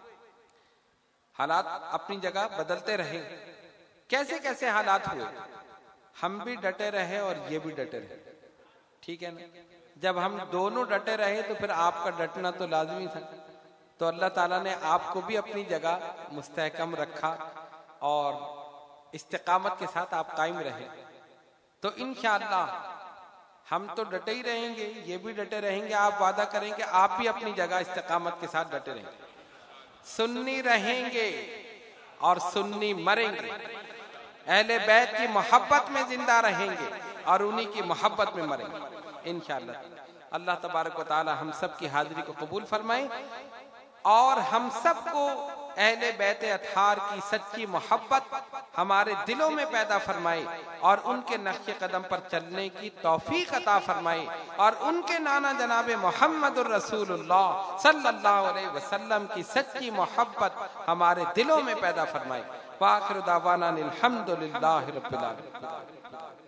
حالات اپنی جگہ بدلتے رہے، کیسے کیسے حالات ہوئے، ہم بھی ڈٹے رہے اور یہ بھی ڈٹے رہے، ٹھیک ہے نا؟ جب ہم دونوں ڈٹے رہے تو پھر آپ کا ڈٹنا تو لازمی تھا، تو اللہ تعالیٰ نے آپ کو بھی اپنی جگہ مستحکم رکھا اور استقامت کے ساتھ آپ قائم رہے۔ تو انشاءاللہ ہم تو ڈٹے ہی رہیں گے، یہ بھی ڈٹے رہیں گے، آپ وعدہ کریں کہ آپ بھی اپنی جگہ استقامت کے ساتھ ڈٹے رہیں گے، سنی رہیں گے اور سنی مریں گے، اہل بیت کی محبت میں زندہ رہیں گے اور انہی کی محبت میں مریں گے انشاءاللہ۔ اللہ تبارک و تعالی ہم سب کی حاضری کو قبول فرمائے اور ہم سب کو اہل بیت اطہار کی سچی محبت ہمارے دلوں میں پیدا فرمائے اور ان کے نقش قدم پر چلنے کی توفیق عطا فرمائے اور ان کے نانا جناب محمد الرسول اللہ صلی اللہ علیہ وسلم کی سچی محبت ہمارے دلوں میں پیدا فرمائے۔ وآخر دعوانا الحمدللہ رب العالمین۔